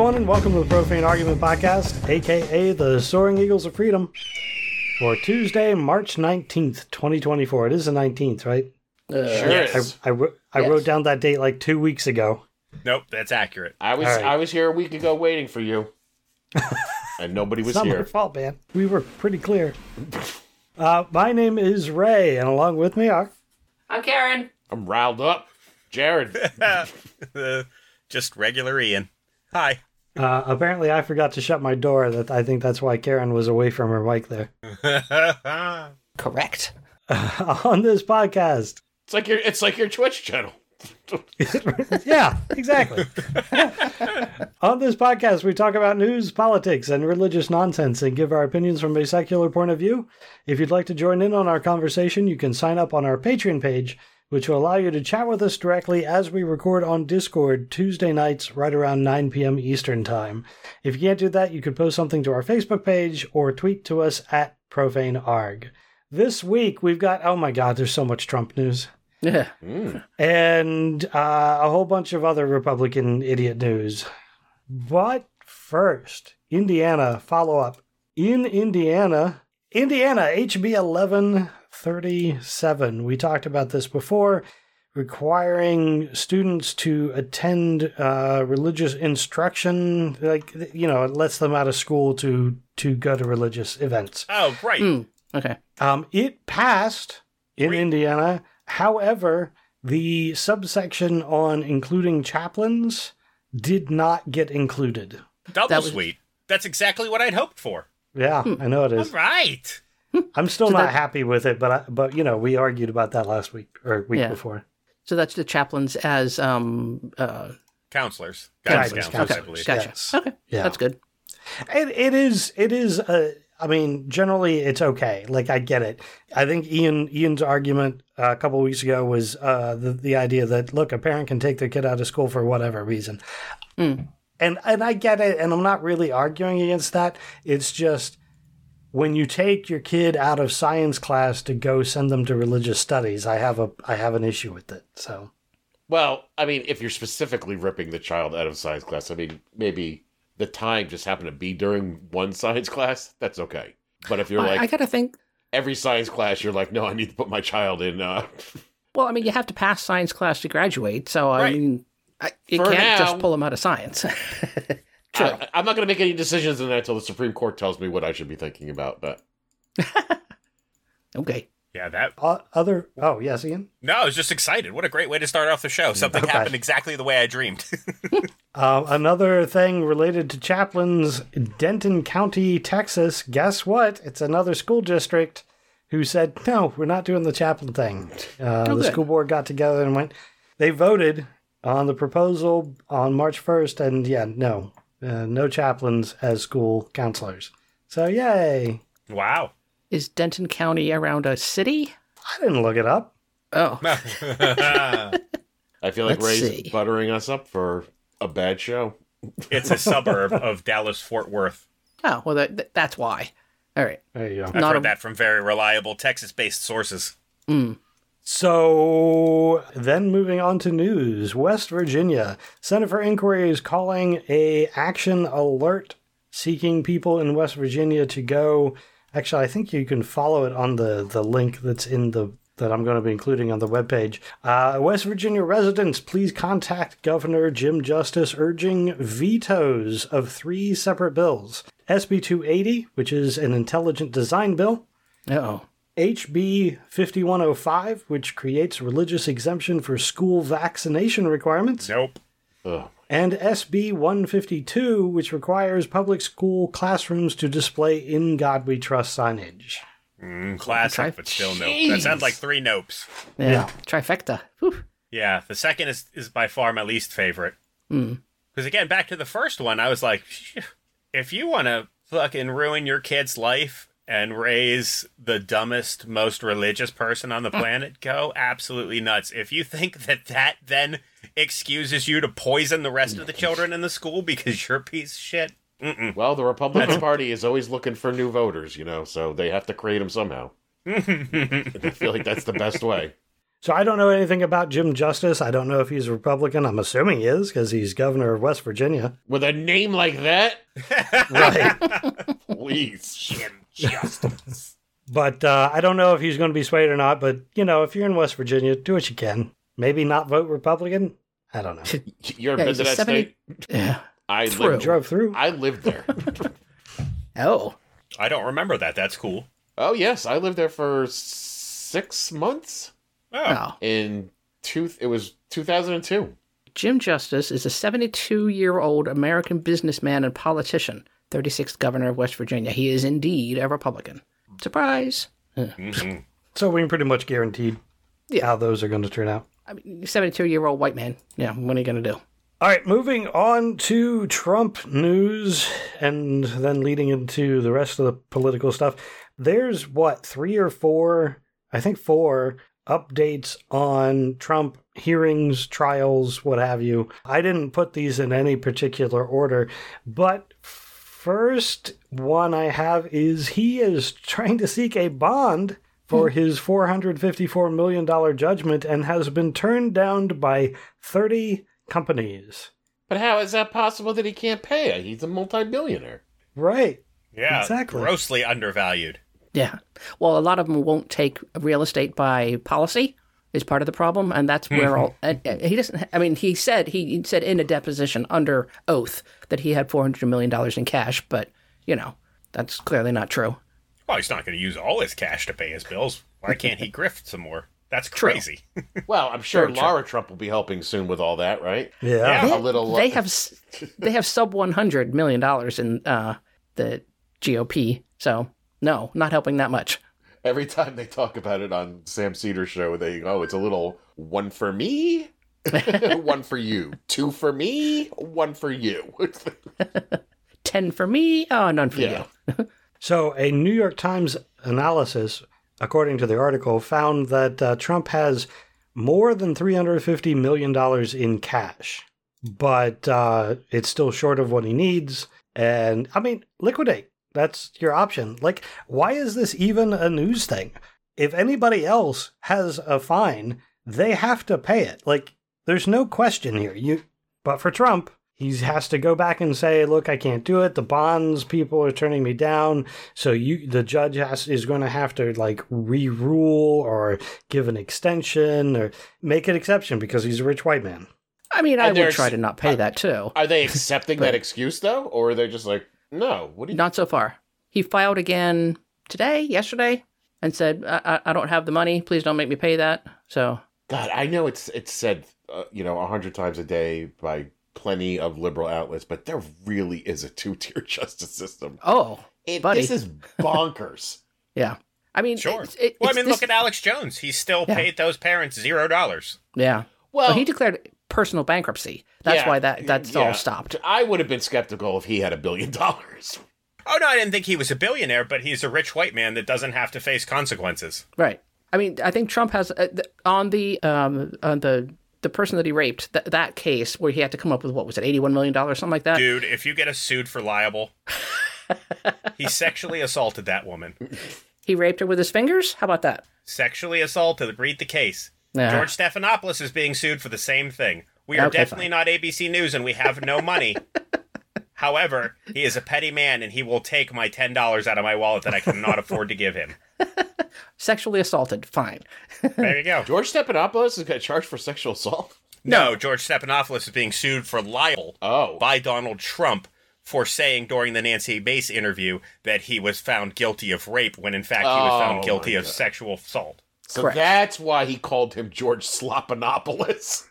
everyone, and welcome to the Profane Argument Podcast, a.k.a. the Soaring Eagles of Freedom, for Tuesday, March 19th, 2024. It is the 19th, right? Sure is. I wrote down that date like 2 weeks ago. Nope, that's accurate. I was here a week ago waiting for you. And nobody was It's not here. my fault, man. We were pretty clear. My name is Ray, and along with me are... I'm Karen. I'm riled up. Jared. Just regular Ian. Hi. Apparently I forgot to shut my door. I think that's why Karen was away from her mic there. Correct. On this podcast... It's like your Twitch channel. Yeah, exactly. On this podcast, we talk about news, politics, and religious nonsense and give our opinions from a secular point of view. If you'd like to join in on our conversation, you can sign up on our Patreon page, which will allow you to chat with us directly as we record on Discord Tuesday nights right around 9 p.m. Eastern Time. If you can't do that, you could post something to our Facebook page or tweet to us at ProfaneArg. This week, we've got, oh my God, there's so much Trump news. Yeah. And a whole bunch of other Republican idiot news. But first, Indiana follow-up. In Indiana, HB 1137. We talked about this before, requiring students to attend religious instruction. It lets them out of school to go to religious events. Oh, right. Okay. It passed in Indiana. However, the subsection on including chaplains did not get included. Double sweet. That's exactly what I'd hoped for. Yeah, I know it is. All right. I'm still not happy with it, but we argued about that last week or week before. So that's the chaplains as Counselors. Guidance Counselors, I okay, believe. gotcha. Yes. Okay, Yeah. that's good. It is. Generally it's okay. Like, I get it. I think Ian's argument a couple of weeks ago was the idea that, look, a parent can take their kid out of school for whatever reason. And I get it, and I'm not really arguing against that. It's just when you take your kid out of science class to go send them to religious studies, I have an issue with it. So, Well, I mean, if you're specifically ripping the child out of science class, I mean, maybe the time just happened to be during one science class, that's okay. But if you're I gotta think. every science class, you're like, no, I need to put my child in. Well, I mean, you have to pass science class to graduate, so I Right. mean, you For can't just now- pull them out of science. True. I'm not going to make any decisions on that until the Supreme Court tells me what I should be thinking about. But Okay. Yeah, that... Oh, yes, Ian? No, I was just excited. What a great way to start off the show. Something Okay. happened exactly the way I dreamed. Another thing related to chaplains, Denton County, Texas. Guess what? It's another school district who said, no, we're not doing the chaplain thing. The good. school board got together and they voted on the proposal on March 1st, and no chaplains as school counselors. So, yay. Wow. Is Denton County around a city? I didn't look it up. Oh, I feel like Let's Ray's see. buttering us up for a bad show. It's a suburb of Dallas-Fort Worth. oh, well, that's why. All right. There you go. I've Not heard that from very reliable Texas-based sources. So then moving on to news, West Virginia. Center for Inquiry is calling a action alert seeking people in West Virginia to go. Actually, I think you can follow it on the link that's in that I'm going to be including on the webpage. West Virginia residents, please contact Governor Jim Justice urging vetoes of 3 separate bills. SB 280, which is an intelligent design bill. Uh-oh. HB 5105, which creates religious exemption for school vaccination requirements. Nope. Ugh. And SB 152, which requires public school classrooms to display "In God We Trust" signage. Classic, but still nope. Jeez. That sounds like 3 nopes. Yeah. Trifecta. Whew. Yeah, the second is by far my least favorite. Because again, back to the first one, I was like, if you want to fucking ruin your kid's life and raise the dumbest, most religious person on the planet, go absolutely nuts. If you think that then excuses you to poison the rest of the children in the school because you're a piece of shit, Well, the Republican Party is always looking for new voters, so they have to create them somehow. I feel like that's the best way. So I don't know anything about Jim Justice. I don't know if he's a Republican. I'm assuming he is because he's governor of West Virginia. With a name like that? Right. Please. Jim Justice. But I don't know if he's going to be swayed or not. But, if you're in West Virginia, do what you can. Maybe not vote Republican. I don't know. You ever been to that state? Yeah. Drove through. I lived there. Oh. I don't remember that. That's cool. Oh, yes. I lived there for 6 months. Oh. It was 2002. Jim Justice is a 72-year-old American businessman and politician, 36th governor of West Virginia. He is indeed a Republican. Surprise. Mm-hmm. So we can pretty much guaranteed how those are going to turn out. I mean, 72-year-old white man. Yeah, what are you going to do? All right, moving on to Trump news and then leading into the rest of the political stuff. There's, 3 or 4, I think 4 updates on Trump hearings, trials, what have you. I didn't put these in any particular order, but first one I have is he is trying to seek a bond for his $454 million judgment and has been turned down by 30 companies. But how is that possible that he can't pay it? He's a multi-billionaire. Right. Yeah, Exactly. grossly undervalued. Yeah. Well, a lot of them won't take real estate by policy is part of the problem, and that's where all he doesn't. I mean, he said in a deposition under oath that he had $400 million in cash, but that's clearly not true. Well, he's not going to use all his cash to pay his bills. Why can't he grift some more? That's crazy. Well, I'm sure Laura Trump will be helping soon with all that, right? Yeah. A little. They have sub $100 million in the GOP, so no, not helping that much. Every time they talk about it on Sam Cedar's show, they go, it's a little 1 for me, 1 for you, 2 for me, 1 for you. 10 for me, none for you. So a New York Times analysis, according to the article, found that Trump has more than $350 million in cash, but it's still short of what he needs. And, I mean, liquidate. That's your option. Like, why is this even a news thing? If anybody else has a fine, they have to pay it. Like, there's no question here. But for Trump, he has to go back and say, look, I can't do it. The bonds people are turning me down. So the judge is going to have to, like, re-rule or give an extension or make an exception because he's a rich white man. I mean, I would try to not pay that, too. Are they accepting that excuse, though? Or are they just like, no, what do you... Not so far. He filed again yesterday, and said, I don't have the money. Please don't make me pay that. So, God, I know it's said, 100 times a day by plenty of liberal outlets, but there really is a 2-tier justice system. Oh, buddy. This is bonkers. Yeah. I mean, sure. Look at Alex Jones. He still paid those parents $0. Yeah. Well, he declared personal bankruptcy. That's why that's all stopped. I would have been skeptical if he had $1 billion. Oh, no, I didn't think he was a billionaire, but he's a rich white man that doesn't have to face consequences. Right. I mean, I think Trump has on the person that he raped, that case where he had to come up with, what was it, $81 million, something like that? Dude, if you get us sued for libel, he sexually assaulted that woman. He raped her with his fingers? How about that? Sexually assaulted. Read the case. Yeah. George Stephanopoulos is being sued for the same thing. We are definitely not ABC News, and we have no money. However, he is a petty man, and he will take my $10 out of my wallet that I cannot afford to give him. Sexually assaulted. Fine. There you go. George Stephanopoulos is going to charge for sexual assault? No, George Stephanopoulos is being sued for libel by Donald Trump for saying during the Nancy Mace interview that he was found guilty of rape when, in fact, he was found guilty of sexual assault. So Correct. That's why he called him George Slopanopoulos.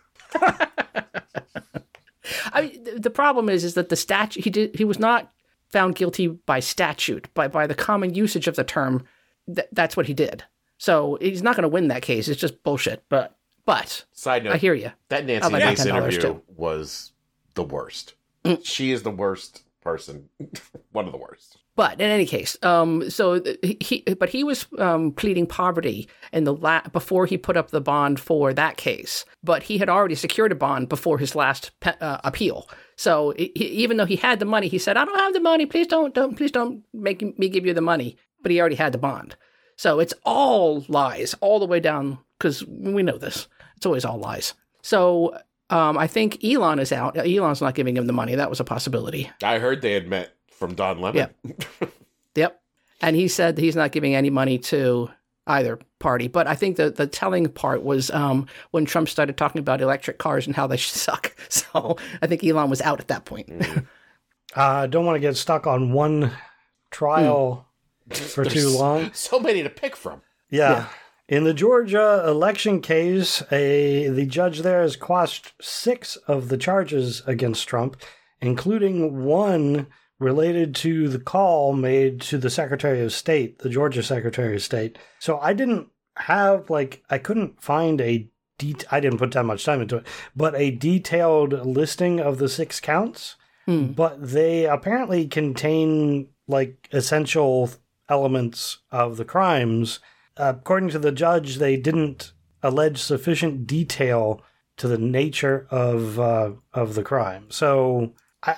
I mean, the problem is that the statute, he was not found guilty by statute, by the common usage of the term. That's what he did. So he's not going to win that case. It's just bullshit. But Side note, I hear you. That Nancy like Mace $10 interview too. was the worst. She is the worst person. One of the worst. But in any case, he was pleading poverty in before he put up the bond for that case. But he had already secured a bond before his last appeal. So even though he had the money, he said, "I don't have the money. Please don't make me give you the money." But he already had the bond. So it's all lies all the way down because we know this. It's always all lies. So I think Elon is out. Elon's not giving him the money. That was a possibility. I heard they had met from Don Lemon. Yep. And he said that he's not giving any money to either party. But I think the telling part was when Trump started talking about electric cars and how they suck. So I think Elon was out at that point. I don't want to get stuck on one trial for too long. So many to pick from. Yeah. In the Georgia election case, the judge there has quashed 6 of the charges against Trump, including one related to the call made to the Secretary of State, the Georgia Secretary of State. So I didn't have, I couldn't find I didn't put that much time into it, but a detailed listing of the 6 counts. But they apparently contain, essential elements of the crimes. According to the judge, they didn't allege sufficient detail to the nature of the crime. So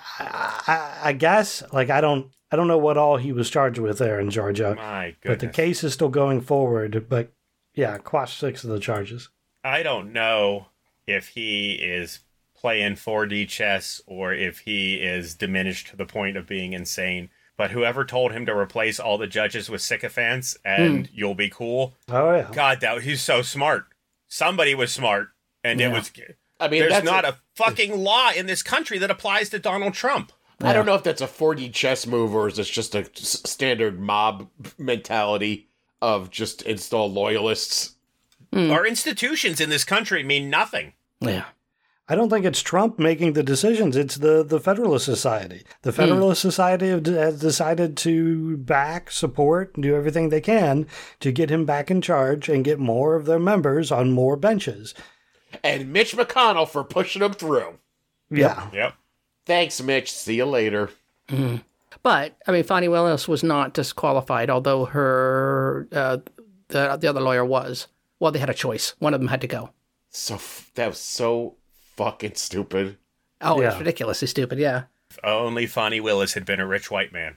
I guess I don't know what all he was charged with there in Georgia. My goodness. But the case is still going forward. But yeah, quashed 6 of the charges. I don't know if he is playing 4D chess or if he is diminished to the point of being insane. But whoever told him to replace all the judges with sycophants and you'll be cool. Oh, yeah. God, he's so smart. Somebody was smart. And it was... I mean, there's not a fucking law in this country that applies to Donald Trump. I don't know if that's a 4D chess move or is this just a standard mob mentality of just install loyalists. Our institutions in this country mean nothing. Yeah. I don't think it's Trump making the decisions. It's the Federalist Society. The Federalist Society has decided to back, support, and do everything they can to get him back in charge and get more of their members on more benches. And Mitch McConnell for pushing them through. Yeah. Yep. Thanks, Mitch. See you later. But, I mean, Fani Willis was not disqualified, although her, the other lawyer was. Well, they had a choice. One of them had to go. That was so fucking stupid. Oh, Yeah. it's ridiculously stupid, yeah. If only Fani Willis had been a rich white man.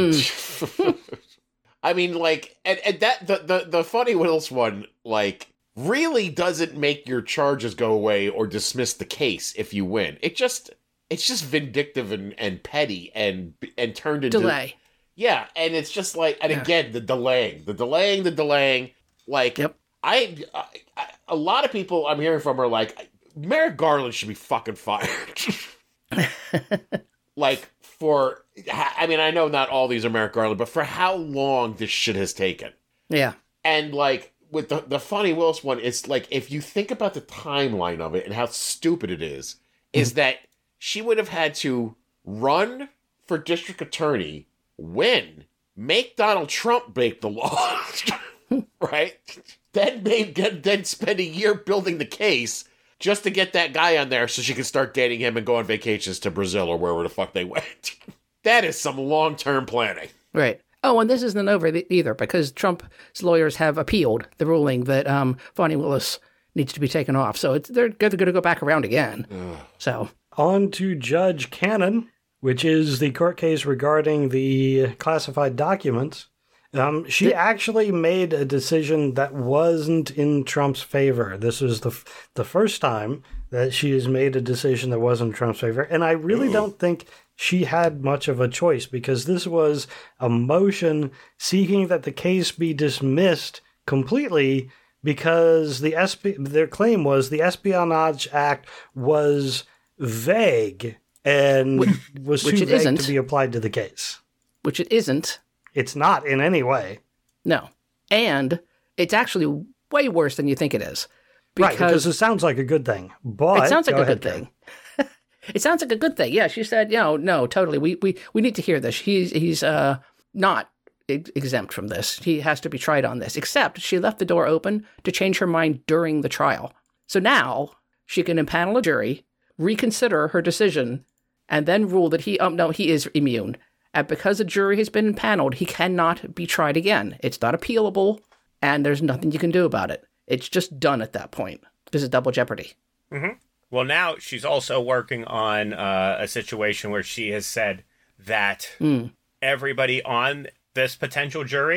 I mean, and that the Funny Willis one, really doesn't make your charges go away or dismiss the case if you win. It's just vindictive and petty and turned into Delay. Yeah, and it's just again the delaying. Yep. A lot of people I'm hearing from are like, Merrick Garland should be fucking fired. I know not all these are Merrick Garland, but for how long this shit has taken. Yeah. And with the Funny Willis one, it's if you think about the timeline of it and how stupid it is that she would have had to run for district attorney, win, make Donald Trump break the law, right? Then spend a year building the case just to get that guy on there so she can start dating him and go on vacations to Brazil or wherever the fuck they went. That is some long-term planning. Right. Oh, and this isn't over either because Trump's lawyers have appealed the ruling that Fani Willis needs to be taken off. So they're going to go back around again. So On to Judge Cannon, which is the court case regarding the classified documents. She actually made a decision that wasn't in Trump's favor. This was the first time that she has made a decision that wasn't in Trump's favor. And I really don't think she had much of a choice because this was a motion seeking that the case be dismissed completely because their claim was the Espionage Act was vague and was too vague to be applied to the case. Which it isn't. It's not in any way. No. And it's actually way worse than you think it is. Because it sounds like a good thing. But it sounds like a good thing. It sounds like a good thing. Yeah, she said, no, totally. We need to hear this. He's not exempt from this. He has to be tried on this. Except she left the door open to change her mind during the trial. So now she can impanel a jury, reconsider her decision, and then rule that he is immune. And because the jury has been impaneled, he cannot be tried again. It's not appealable, and there's nothing you can do about it. It's just done at that point. This is double jeopardy. Mm-hmm. Well, now she's also working on a situation where she has said that everybody on this potential jury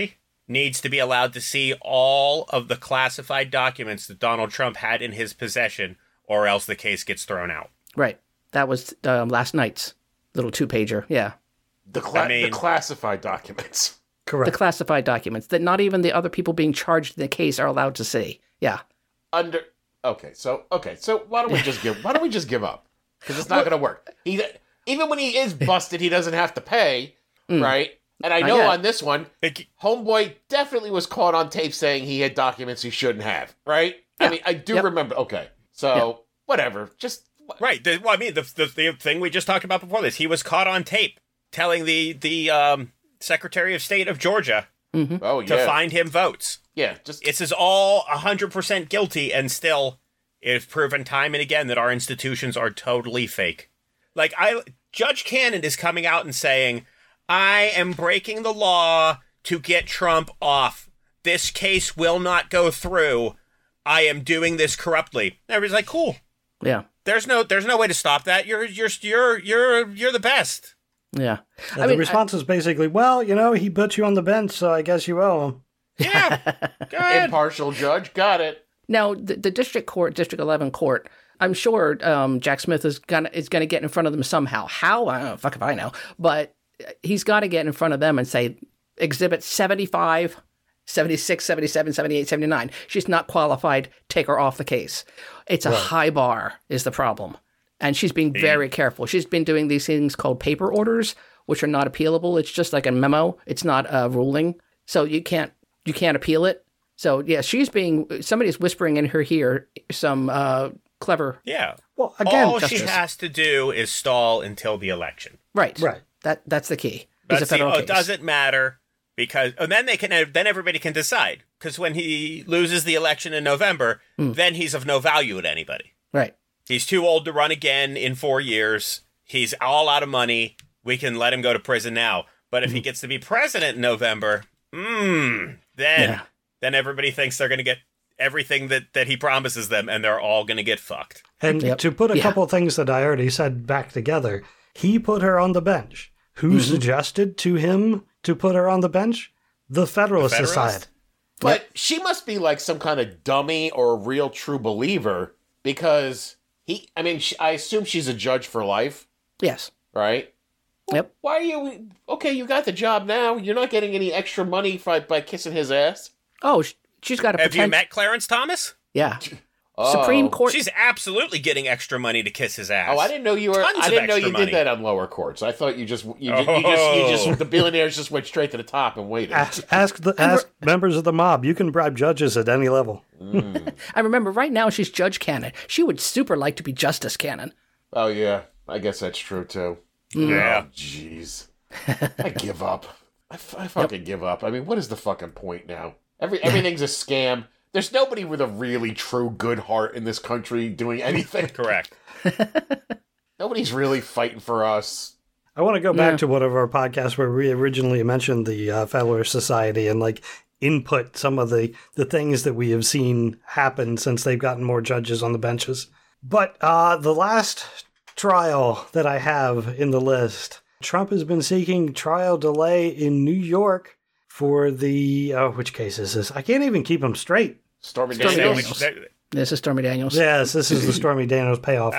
needs to be allowed to see all of the classified documents that Donald Trump had in his possession, or else the case gets thrown out. Right. That was last night's little 2-pager. Yeah. The classified documents. Correct. The classified documents that not even the other people being charged in the case are allowed to see. Yeah. Okay, so why don't we just give up? Because it's not going to work. Even when he is busted, he doesn't have to pay, right? And I know on this one, Homeboy definitely was caught on tape saying he had documents he shouldn't have, right? Yeah. I mean, I do remember. Okay, so whatever, just right. The thing we just talked about before this, he was caught on tape telling the Secretary of State of Georgia to find him votes. Yeah, this is all 100% guilty, and still, it's proven time and again that our institutions are totally fake. Like, Judge Cannon is coming out and saying, I am breaking the law to get Trump off. This case will not go through. I am doing this corruptly. Everybody's like, cool. Yeah. There's no way to stop that. You're the best. Yeah. The response is basically, well, he put you on the bench, so I guess you owe him. Yeah. Good. Impartial judge. Got it. Now, the District 11 court, I'm sure Jack Smith is gonna get in front of them somehow. How? I don't know. Fuck if I know. But he's got to get in front of them and say, Exhibit 75, 76, 77, 78, 79. She's not qualified. Take her off the case. It's a high bar is the problem. And she's being very careful. She's been doing these things called paper orders, which are not appealable. It's just like a memo. It's not a ruling. So you can't appeal it. So, yeah, somebody's whispering in her ear some clever. Yeah. Well, again, all she has to do is stall until the election. Right. Right. That's the key. It doesn't matter because then everybody can decide. Because when he loses the election in November, then he's of no value to anybody. Right. He's too old to run again in 4 years. He's all out of money. We can let him go to prison now. But if he gets to be president in November, then everybody thinks they're going to get everything that he promises them, and they're all going to get fucked. And to put a couple of things that I already said back together, he put her on the bench. Who suggested to him to put her on the bench? The Federalist Society. But she must be like some kind of dummy or a real true believer because I assume she's a judge for life. Yes. Right? Yep. Why are you... Okay, you got the job now. You're not getting any extra money by kissing his ass. Oh, she's got a Have you met Clarence Thomas? Yeah. Supreme Court. She's absolutely getting extra money to kiss his ass. Oh, I didn't know you were. I didn't know you did that on lower courts. I thought you just the billionaires just went straight to the top and waited. Ask members of the mob. You can bribe judges at any level. I remember right now she's Judge Cannon. She would super like to be Justice Cannon. Oh yeah, I guess that's true too. Yeah. Jeez, I give up. I fucking give up. I mean, what is the fucking point now? Everything's a scam. There's nobody with a really true good heart in this country doing anything. Correct. Nobody's really fighting for us. I want to go back to one of our podcasts where we originally mentioned the Federalist Society and input some of the things that we have seen happen since they've gotten more judges on the benches. But the last trial that I have in the list, Trump has been seeking trial delay in New York for the, which case is this? I can't even keep them straight. Stormy Daniels. This is Stormy Daniels. Yes, this is the Stormy Daniels payoff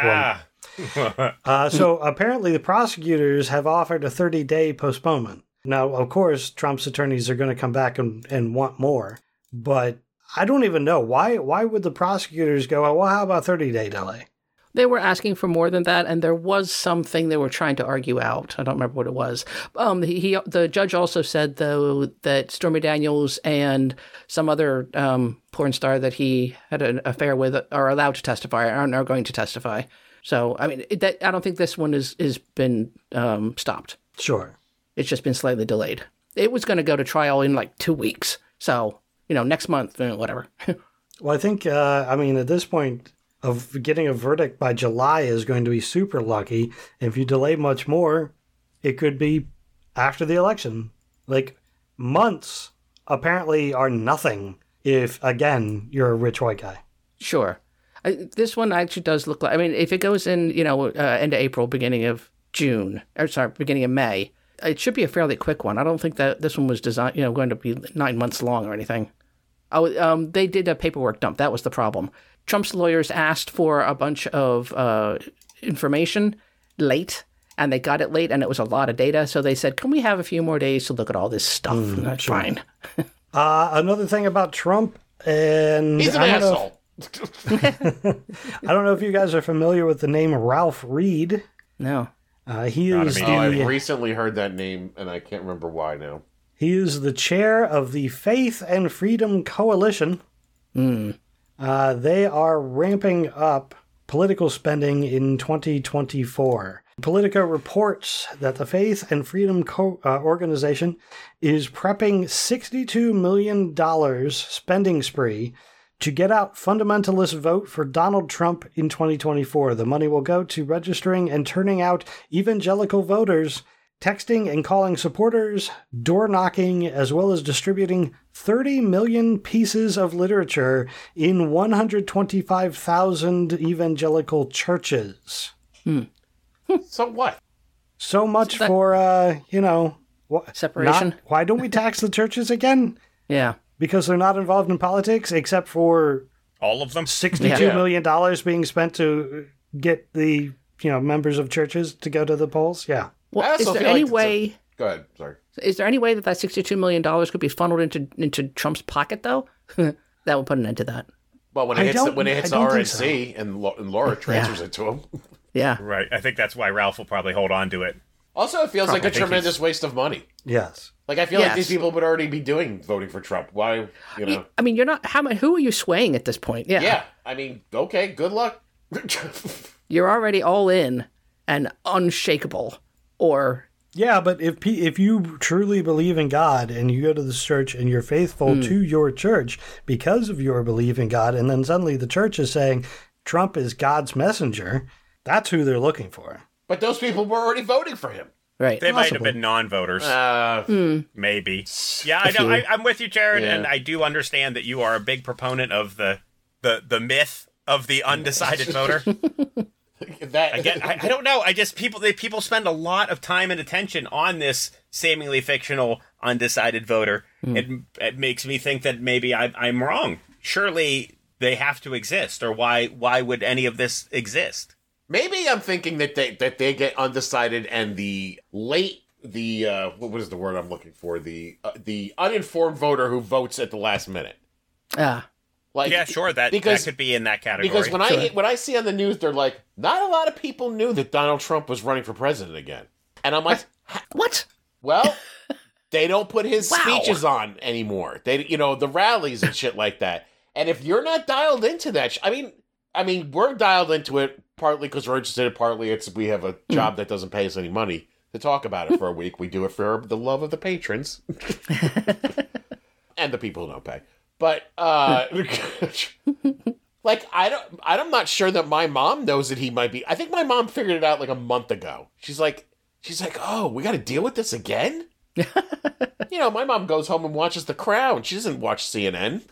one. So apparently the prosecutors have offered a 30-day postponement. Now, of course, Trump's attorneys are going to come back and want more. But I don't even know. Why would the prosecutors go, well, how about 30-day delay? They were asking for more than that, and there was something they were trying to argue out. I don't remember what it was. The judge also said, though, that Stormy Daniels and some other porn star that he had an affair with are allowed to testify, are going to testify. So, I mean, I don't think this one is been stopped. Sure. It's just been slightly delayed. It was going to go to trial in 2 weeks. So, next month, whatever. Well, I think, at this point, of getting a verdict by July is going to be super lucky. If you delay much more, it could be after the election. Months apparently are nothing if, again, you're a rich white guy. Sure. This one actually does look like, if it goes in, end of April, beginning of May, it should be a fairly quick one. I don't think that this one was designed, going to be 9 months long or anything. They did a paperwork dump. That was the problem. Trump's lawyers asked for a bunch of information late, and they got it late, and it was a lot of data. So they said, can we have a few more days to look at all this stuff? That's fine. Another thing about Trump, and He's an asshole. I don't know if you guys are familiar with the name Ralph Reed. No. He is I've recently heard that name, and I can't remember why now. He is the chair of the Faith and Freedom Coalition. They are ramping up political spending in 2024. Politico reports that the Faith and Freedom organization is prepping $62 million spending spree to get out fundamentalist vote for Donald Trump in 2024. The money will go to registering and turning out evangelical voters, texting and calling supporters, door knocking, as well as distributing 30 million pieces of literature in 125,000 evangelical churches. So what? So much for, separation. Why don't we tax the churches again? Yeah. Because they're not involved in politics, except for All of them? $62 million being spent to get the members of churches to go to the polls. Yeah. Well, is there any way? Go ahead. Sorry. Is there any way that $62 million could be funneled into Trump's pocket, though? That would put an end to that. Well, when it hits the RNC and Laura transfers it to him. Yeah. Right. I think that's why Ralph will probably hold on to it. Also, it feels like a tremendous waste of money. Yes. Like, I feel like these people would already be voting for Trump. Why, I mean, you're not, who are you swaying at this point? Yeah. Yeah. I mean, okay, good luck. You're already all in and unshakable. Or... Yeah, but if you truly believe in God and you go to this church and you're faithful to your church because of your belief in God, and then suddenly the church is saying Trump is God's messenger, that's who they're looking for. But those people were already voting for him. Right. They might have been non-voters. Maybe. Yeah, I know. I'm with you, Jared, and I do understand that you are a big proponent of the myth of the undecided voter. I don't know. People spend a lot of time and attention on this seemingly fictional undecided voter. It makes me think that maybe I'm wrong. Surely they have to exist, or why would any of this exist? Maybe I'm thinking that they get undecided and what is the word I'm looking for? The uninformed voter who votes at the last minute. Yeah. Like, yeah, sure. That could be in that category. Because when I see on the news, they're like, not a lot of people knew that Donald Trump was running for president again, and I'm like, what? Well, they don't put his speeches on anymore. They, the rallies and shit like that. And if you're not dialed into that, I mean, we're dialed into it partly because we're interested. Partly we have a job that doesn't pay us any money to talk about it for a week. We do it for the love of the patrons and the people who don't pay. But like I'm not sure that my mom knows that he might be. I think my mom figured it out like a month ago. She's like, oh, we got to deal with this again. My mom goes home and watches The Crown. She doesn't watch CNN.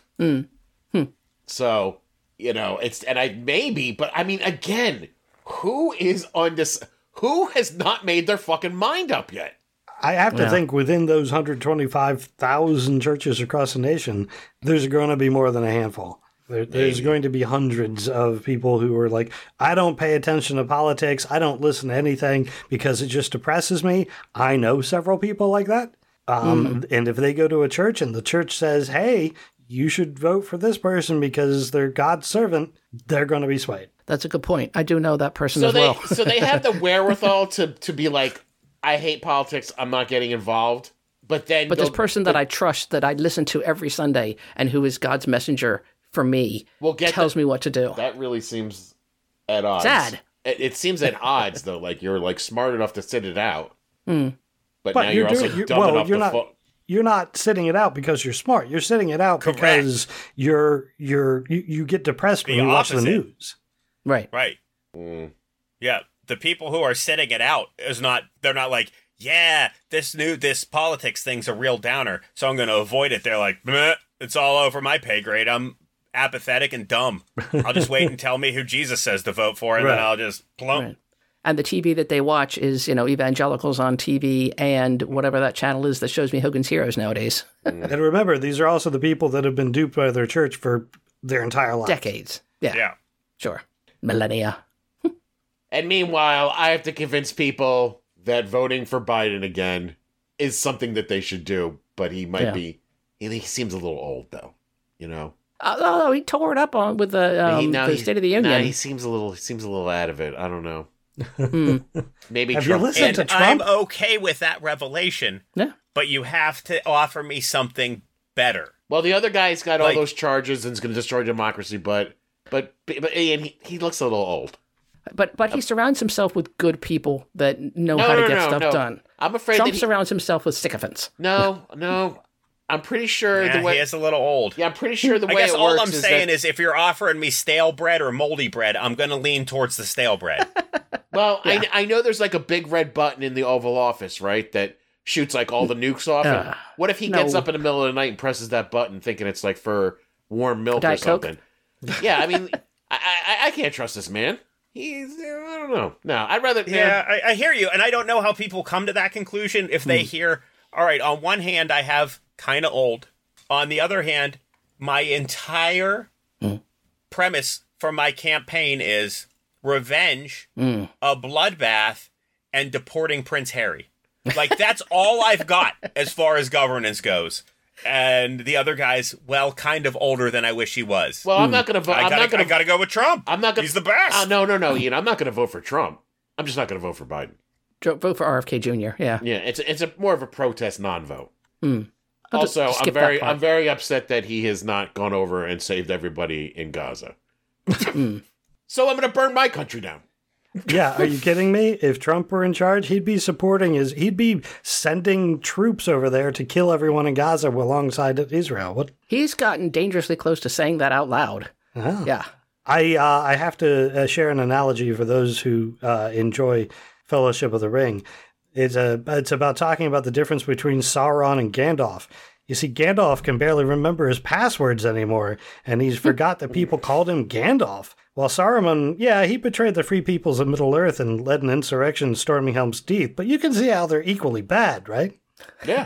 So, but I mean, again, who is on this? Who has not made their fucking mind up yet? I have to think within those 125,000 churches across the nation, there's going to be more than a handful. There's going to be hundreds of people who are like, I don't pay attention to politics. I don't listen to anything because it just depresses me. I know several people like that. And if they go to a church and the church says, hey, you should vote for this person because they're God's servant, they're going to be swayed. That's a good point. I do know that person as well. So they have the wherewithal to be like, I hate politics, I'm not getting involved. But this person that I trust, that I listen to every Sunday, and who is God's messenger for me, tells me what to do. That really seems at odds. Sad. It seems at odds, though. Like, you're like smart enough to sit it out. But now you're also dumb enough to... You're not sitting it out because you're smart. You're sitting it out because you get depressed when you watch the news. Right. Right. Yeah. The people who are sitting it out they're not like, yeah, this politics thing's a real downer, so I'm going to avoid it. They're like, meh, it's all over my pay grade. I'm apathetic and dumb. I'll just wait and tell me who Jesus says to vote for, and then I'll just plump. Right. And the TV that they watch is, evangelicals on TV and whatever that channel is that shows me Hogan's Heroes nowadays. And remember, these are also the people that have been duped by their church for their entire life. Decades. Yeah. Yeah. Sure. Millennia. And meanwhile, I have to convince people that voting for Biden again is something that they should do. But he might be. He seems a little old, though. Oh, he tore it up with the State of the Union. Nah, he seems a little out of it. I don't know. Maybe Have Trump. you listened to And Trump? I'm okay with that revelation. Yeah. But you have to offer me something better. Well, the other guy's got all Like- those charges and is going to destroy democracy, but Ian, he looks a little old. But he surrounds himself with good people that know how to get stuff done. I'm afraid Trump that surrounds himself with sycophants. No. I'm pretty sure Yeah, the way. he is a little old. Yeah, I'm pretty sure the I way guess it all works I'm is saying that, is if you're offering me stale bread or moldy bread, I'm going to lean towards the stale bread. Well, I know there's like a big red button in the Oval Office, right? That shoots like all the nukes off. And what if he gets up in the middle of the night and presses that button, thinking it's like for warm milk Diet or something? Coke? Yeah, I mean, I can't trust this man. He's I don't know. No, I'd rather. Yeah, I hear you. And I don't know how people come to that conclusion if they hear, all right, on one hand, I have kind of old. On the other hand, my entire premise for my campaign is revenge, a bloodbath, and deporting Prince Harry. Like, that's all I've got as far as governance goes. And the other guy's, well, kind of older than I wish he was. Well, I'm not going to vote. I gotta go with Trump. I'm not gonna, He's the best. No, Ian. I'm not going to vote for Trump. I'm just not going to vote for Biden. Vote for RFK Jr., yeah. Yeah, it's a more of a protest non-vote. I'll just Also, skip that part. I'm very upset that he has not gone over and saved everybody in Gaza. So I'm going to burn my country down. Yeah, are you kidding me? If Trump were in charge, he'd be sending troops over there to kill everyone in Gaza alongside Israel. What? He's gotten dangerously close to saying that out loud. Oh. Yeah. I have to share an analogy for those who enjoy Fellowship of the Ring. It's about talking about the difference between Sauron and Gandalf. You see, Gandalf can barely remember his passwords anymore, and he's forgot that people called him Gandalf. While Saruman, yeah, he betrayed the free peoples of Middle-earth and led an insurrection storming Helm's Deep, but you can see how they're equally bad, right? Yeah.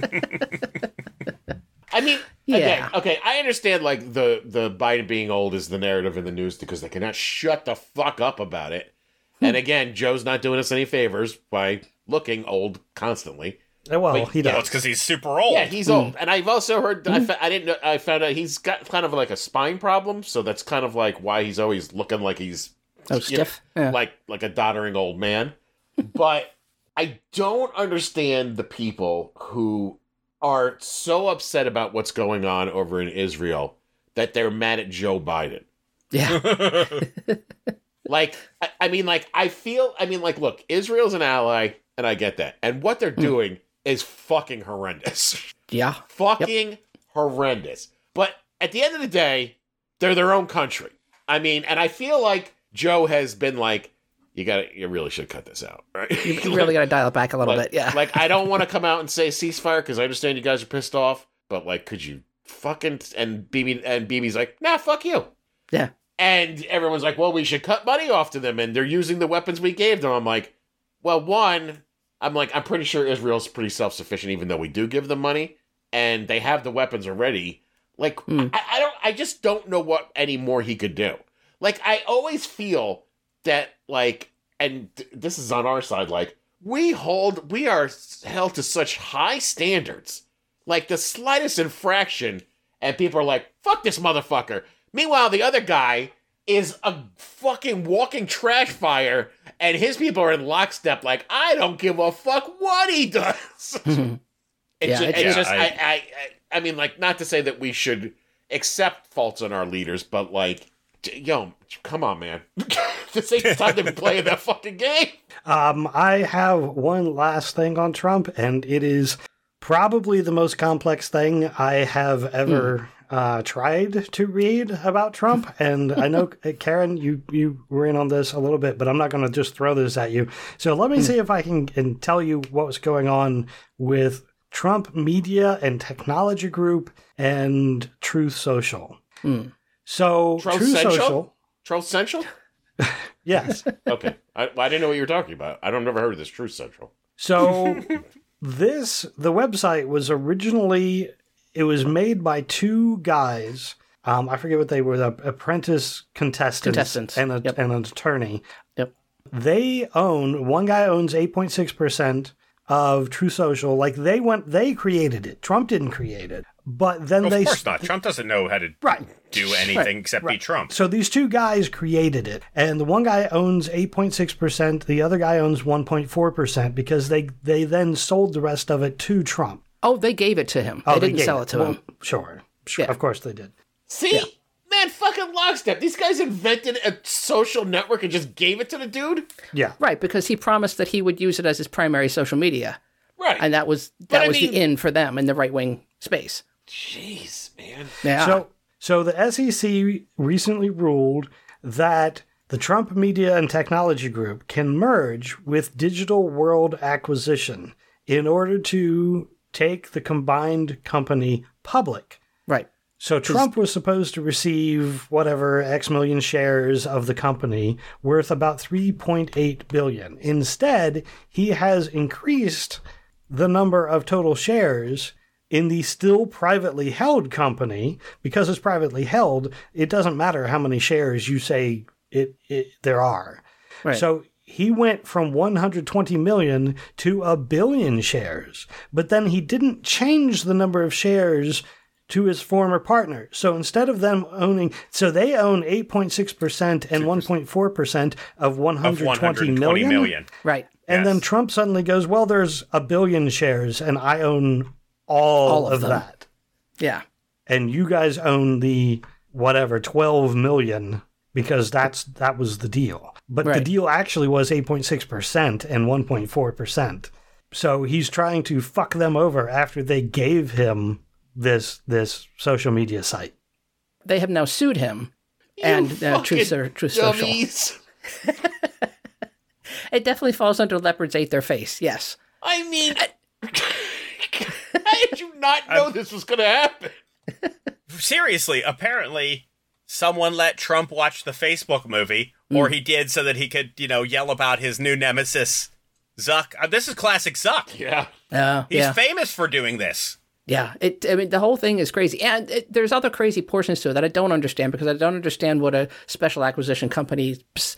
I mean, okay, I understand, like, the Biden being old is the narrative in the news because they cannot shut the fuck up about it. And again, Joe's not doing us any favors by looking old constantly. Well, But, he does. Well, it's because he's super old. Yeah, he's old. And I've also heard, I found out he's got kind of like a spine problem, so that's kind of like why he's always looking like he's Stiff. Yeah. like a doddering old man. But I don't understand the people who are so upset about what's going on over in Israel that they're mad at Joe Biden. Yeah. Like, I mean, look, Israel's an ally, and I get that. And what they're doing is fucking horrendous. Yeah. Fucking horrendous. But at the end of the day, they're their own country. I mean, and I feel like Joe has been like, you really should cut this out, right? You really got to dial it back a little bit. Yeah. Like, I don't want to come out and say ceasefire because I understand you guys are pissed off, but like, could you fucking, and BB's like, nah, fuck you. Yeah. And everyone's like, well, we should cut money off to them, and they're using the weapons we gave them. I'm like, well, I'm pretty sure Israel's pretty self-sufficient, even though we do give them money, and they have the weapons already. Like, I just don't know what any more he could do. Like, I always feel that, like, and this is on our side, like, we are held to such high standards. Like, the slightest infraction, and people are like, fuck this motherfucker. Meanwhile, the other guy is a fucking walking trash fire, and his people are in lockstep like, I don't give a fuck what he does. I mean, like, not to say that we should accept faults in our leaders, but, like, yo, come on, man. This ain't the time to be playing that fucking game. I have one last thing on Trump, and it is probably the most complex thing I have ever tried to read about Trump. And I know, Karen, you were in on this a little bit, but I'm not going to just throw this at you. So let me see if I can tell you what was going on with Trump Media and Technology Group and Truth Social. So Truth Truth Central? Social... Truth Central? Yes. Okay. I didn't know what you were talking about. I don't never heard of this Truth Central. So the website was originally, it was made by two guys. I forget what they were, the apprentice contestants. And an attorney. Yep. One guy owns 8.6% of Truth Social. Like they created it. Trump didn't create it. But then Of course not. Trump doesn't know how to do anything except be Trump. So these two guys created it. And the one guy owns 8.6%. The other guy owns 1.4% because they then sold the rest of it to Trump. Oh, they gave it to him. They didn't sell it to him. Sure. Yeah. Of course they did. See? Man, fucking lockstep. These guys invented a social network and just gave it to the dude? Yeah. Right, because he promised that he would use it as his primary social media. Right. And that was the in for them in the right-wing space. Jeez, man. Yeah. So the SEC recently ruled that the Trump Media and Technology Group can merge with Digital World Acquisition in order to take the combined company public. Right. So Trump was supposed to receive whatever X million shares of the company worth about $3.8 billion. Instead, he has increased the number of total shares in the still privately held company. Because it's privately held, it doesn't matter how many shares you say there are. Right. So he went from 120 million to 1 billion shares, but then he didn't change the number of shares to his former partner. So instead of them owning, so they own 8.6% and 1.4% of 120 million. Right. And then Trump suddenly goes, well, there's 1 billion shares and I own all of that. Yeah. And you guys own the whatever 12 million because that was the deal. But the deal actually was 8.6% and 1.4%. So he's trying to fuck them over after they gave him this social media site. They have now sued him and Truth Social. It definitely falls under Leopards Ate Their Face, yes. I mean, how did you not know this was going to happen? Seriously, apparently someone let Trump watch the Facebook movie, or he did so that he could, yell about his new nemesis, Zuck. This is classic Zuck. Yeah. He's famous for doing this. Yeah, the whole thing is crazy. And there's other crazy portions to it that I don't understand because I don't understand what a special acquisition company, this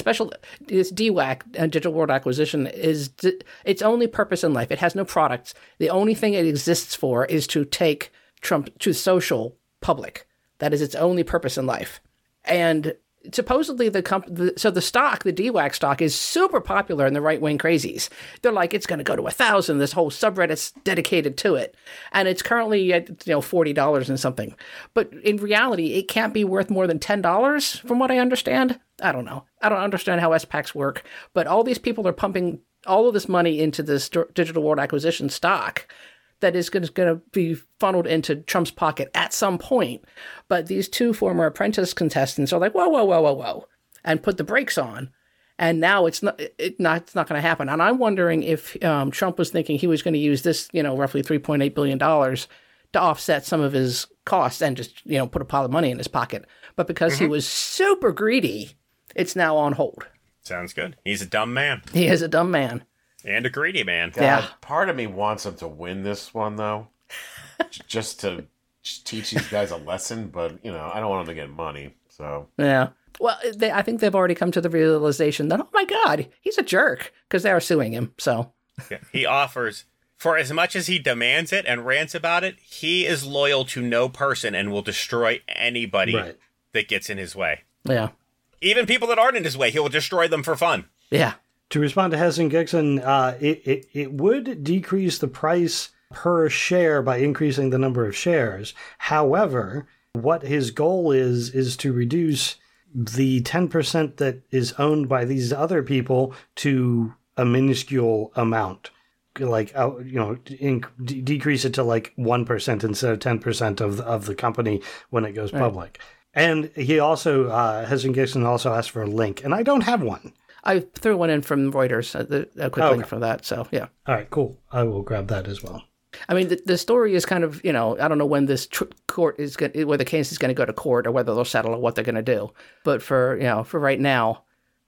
DWAC, Digital World Acquisition, is its only purpose in life. It has no products. The only thing it exists for is to take Truth Social public. That is its only purpose in life. And supposedly the stock, the DWAC stock, is super popular in the right-wing crazies. They're like, it's going to go to 1,000. This whole subreddit's dedicated to it. And it's currently at, $40 and something. But in reality, it can't be worth more than $10 from what I understand. I don't know. I don't understand how SPACs work. But all these people are pumping all of this money into this Digital World Acquisition stock that is going to be funneled into Trump's pocket at some point. But these two former apprentice contestants are like, whoa, and put the brakes on. And now it's not going to happen. And I'm wondering if Trump was thinking he was going to use this, roughly $3.8 billion to offset some of his costs and just, put a pile of money in his pocket. But because he was super greedy, it's now on hold. Sounds good. He's a dumb man. He is a dumb man. And a greedy man. God, part of me wants him to win this one, though. just to teach these guys a lesson, but, I don't want him to get money, so. Yeah. Well, I think they've already come to the realization that, oh my God, he's a jerk, because they are suing him, so. Yeah. He offers, for as much as he demands it and rants about it, he is loyal to no person and will destroy anybody that gets in his way. Yeah. Even people that aren't in his way, he will destroy them for fun. Yeah. To respond to Heston Gixon, it would decrease the price per share by increasing the number of shares. However, what his goal is to reduce the 10% that is owned by these other people to a minuscule amount. Like, decrease it to like 1% instead of 10% of the company when it goes public. And he also, Heston Gixon also asked for a link, and I don't have one. I threw one in from Reuters, a quick link for that, so yeah. All right, cool. I will grab that as well. I mean, the story is kind of, I don't know when this court is going, whether the case is going to go to court or whether they'll settle or what they're going to do. But for right now,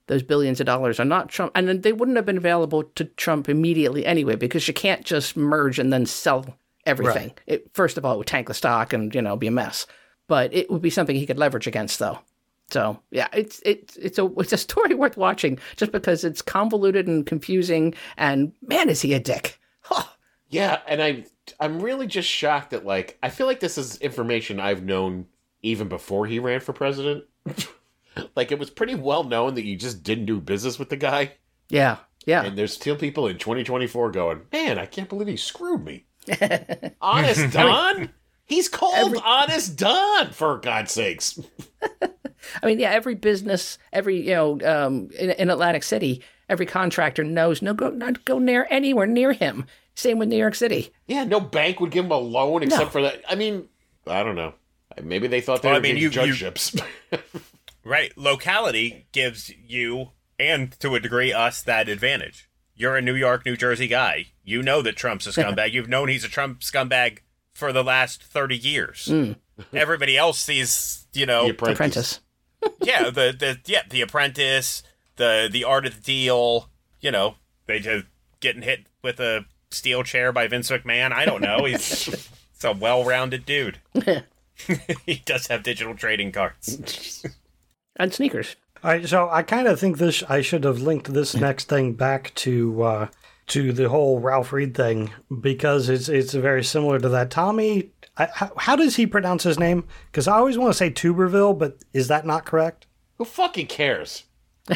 those billions of dollars are not Trump. And then they wouldn't have been available to Trump immediately anyway, because you can't just merge and then sell everything. Right. First of all, it would tank the stock and, be a mess. But it would be something he could leverage against, though. So, yeah, it's a story worth watching just because it's convoluted and confusing. And, man, is he a dick. Huh. Yeah, and I'm really just shocked that, like, I feel like this is information I've known even before he ran for president. Like, it was pretty well known that you just didn't do business with the guy. Yeah, yeah. And there's still people in 2024 going, man, I can't believe he screwed me. Honest Don? He's called Honest Don, for God's sakes. I mean, yeah, every business, in Atlantic City, every contractor knows not go anywhere near him. Same with New York City. Yeah, no bank would give him a loan except for that. I mean, I don't know. Maybe they thought they were getting judgeships. Right. Locality gives you, and to a degree us, that advantage. You're a New York, New Jersey guy. You know that Trump's a scumbag. You've known he's a Trump scumbag for the last 30 years. Everybody else sees, The Apprentice. Yeah, the Apprentice, the Art of the Deal. They just getting hit with a steel chair by Vince McMahon. I don't know. He's a well-rounded dude. He does have digital trading cards and sneakers. All right, so I kind of think I should have linked this next thing back to the whole Ralph Reed thing because it's very similar to that. Tommy, how does he pronounce his name? Because I always want to say Tuberville, but is that not correct? Who fucking cares?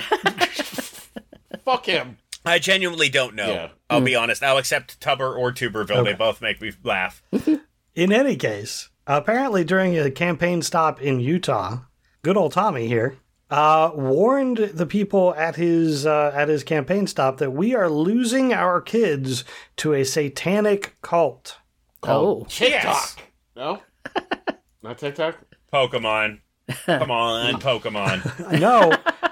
Fuck him. I genuinely don't know. Yeah. I'll be honest. I'll accept Tubber or Tuberville. Okay. They both make me laugh. In any case, apparently during a campaign stop in Utah, good old Tommy here warned the people at his campaign stop that we are losing our kids to a satanic cult. Oh, TikTok. Yes. No, not TikTok. Pokemon. Come on, Pokemon. No,